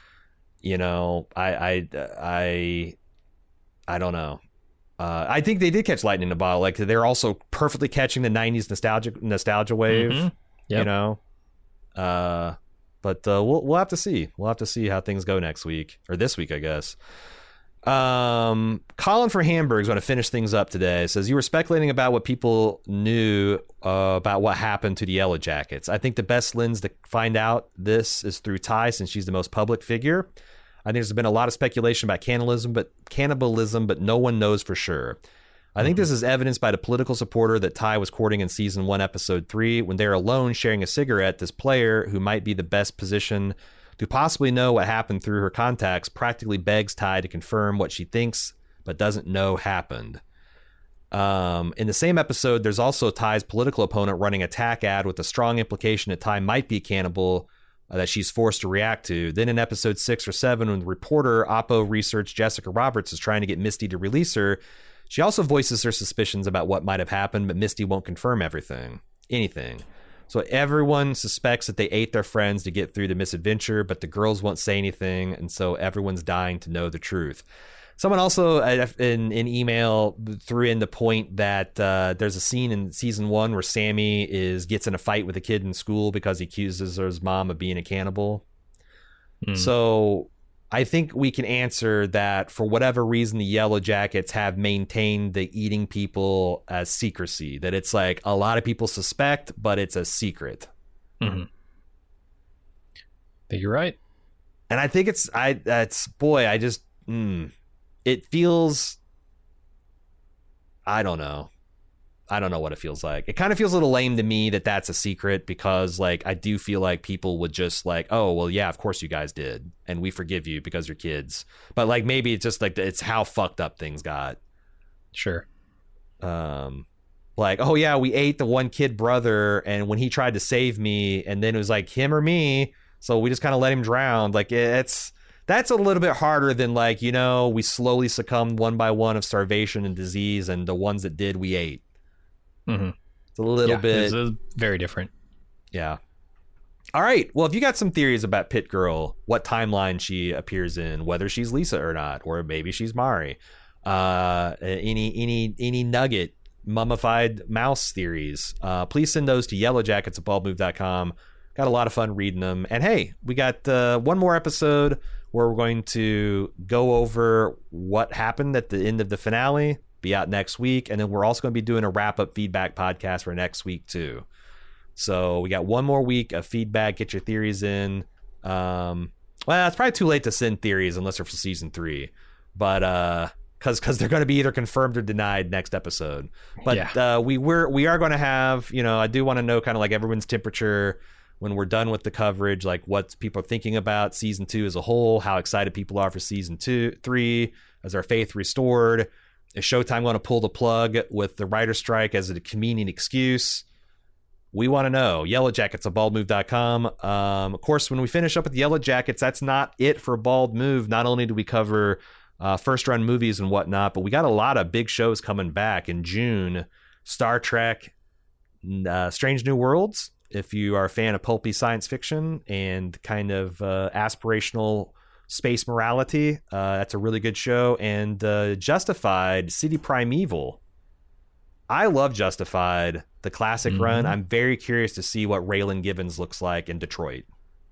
I don't know. I think they did catch lightning in a bottle. Like they're also perfectly catching the '90s nostalgia wave. Yep. But we'll have to see. We'll have to see how things go next week, or this week, I guess. Colin for Hamburg's going to finish things up today. Says, you were speculating about what people knew about what happened to the Yellow Jackets. I think the best lens to find out this is through Ty, since she's the most public figure. I think there's been a lot of speculation about cannibalism, but no one knows for sure. I think this is evidenced by the political supporter that Ty was courting in season 1, episode 3. When they're alone sharing a cigarette, this player, who might be the best position to possibly know what happened through her contacts, practically begs Ty to confirm what she thinks but doesn't know happened. In the same episode, there's also Ty's political opponent running a attack ad with a strong implication that Ty might be a cannibal that she's forced to react to. Then in episode 6 or 7, when the reporter Oppo Research Jessica Roberts is trying to get Misty to release her, she also voices her suspicions about what might have happened, but Misty won't confirm anything. So everyone suspects that they ate their friends to get through the misadventure, but the girls won't say anything, and so everyone's dying to know the truth. Someone also in email threw in the point that there's a scene in season 1 where Sammy gets in a fight with a kid in school because he accuses his mom of being a cannibal. So I think we can answer that for whatever reason the Yellow Jackets have maintained the eating people as secrecy, that it's like a lot of people suspect, but it's a secret. I think you're right. And I think it feels, I don't know what it feels like. It kind of feels a little lame to me that that's a secret, because like I do feel like people would just like, oh well, yeah, of course you guys did, and we forgive you because you're kids. But like maybe it's just like it's how fucked up things got. Sure. Like, oh yeah, we ate the one kid brother, and when he tried to save me, and then it was like him or me, so we just kind of let him drown. Like that's a little bit harder than like, we slowly succumbed one by one of starvation and disease, and the ones that did we ate. It's a little bit. It's very different. Yeah. All right. Well, if you got some theories about Pit Girl, what timeline she appears in, whether she's Lisa or not, or maybe she's Mari, any nugget, mummified mouse theories, please send those to yellowjackets@baldmove.com. Got a lot of fun reading them. And hey, we got one more episode where we're going to go over what happened at the end of the finale. Be out next week, and then we're also going to be doing a wrap-up feedback podcast for next week too. So we got one more week of feedback. Get your theories in. Well, it's probably too late to send theories unless they're for season 3, but because they're going to be either confirmed or denied next episode. But we are going to have, I do want to know kind of like everyone's temperature when we're done with the coverage, like what people are thinking about season 2 as a whole, how excited people are for season 3, is our faith restored? Is Showtime going to pull the plug with the writer's strike as a convenient excuse? We want to know. Yellowjackets@baldmove.com. Of course, when we finish up with the Yellow Jackets, that's not it for Bald Move. Not only do we cover first run movies and whatnot, but we got a lot of big shows coming back in June. Star Trek, Strange New Worlds, if you are a fan of pulpy science fiction and kind of aspirational space morality, that's a really good show. And Justified, City Primeval, I love Justified, the classic run. I'm very curious to see what Raylan Givens looks like in Detroit.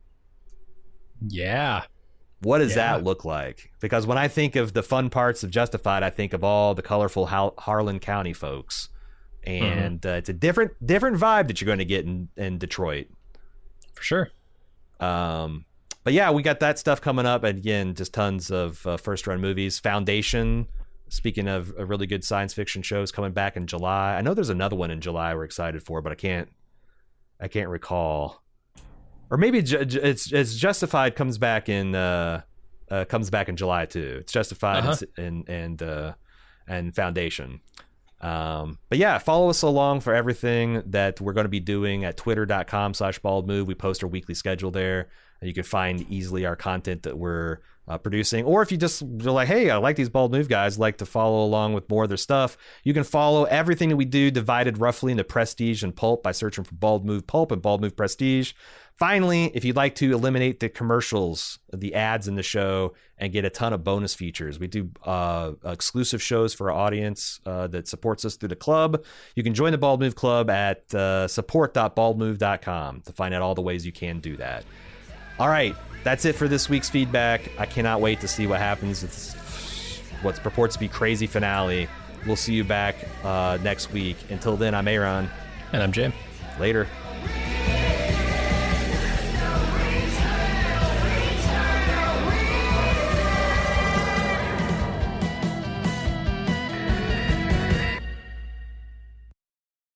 Yeah. What does that look like? Because when I think of the fun parts of Justified, I think of all the colorful Harlan County folks. And it's a different vibe that you're going to get in Detroit. For sure. But yeah, we got that stuff coming up. And again, just tons of first-run movies. Foundation, speaking of really good science fiction shows, coming back in July. I know there's another one in July we're excited for, but I can't recall. Or maybe it's Justified comes back in July too. It's Justified and Foundation. But yeah, follow us along for everything that we're going to be doing at twitter.com/baldmove. We post our weekly schedule there, and you can find easily our content that we're producing. Or if you just are like, hey, I like these Bald Move guys, like to follow along with more of their stuff, you can follow everything that we do divided roughly into Prestige and Pulp by searching for Bald Move Pulp and Bald Move Prestige. Finally, if you'd like to eliminate the commercials, the ads in the show, and get a ton of bonus features, we do exclusive shows for our audience that supports us through the club. You can join the Bald Move Club at support.baldmove.com to find out all the ways you can do that. All right, that's it for this week's feedback. I cannot wait to see what happens with what's purports to be crazy finale. We'll see you back next week. Until then, I'm Aaron. And I'm Jim. Later.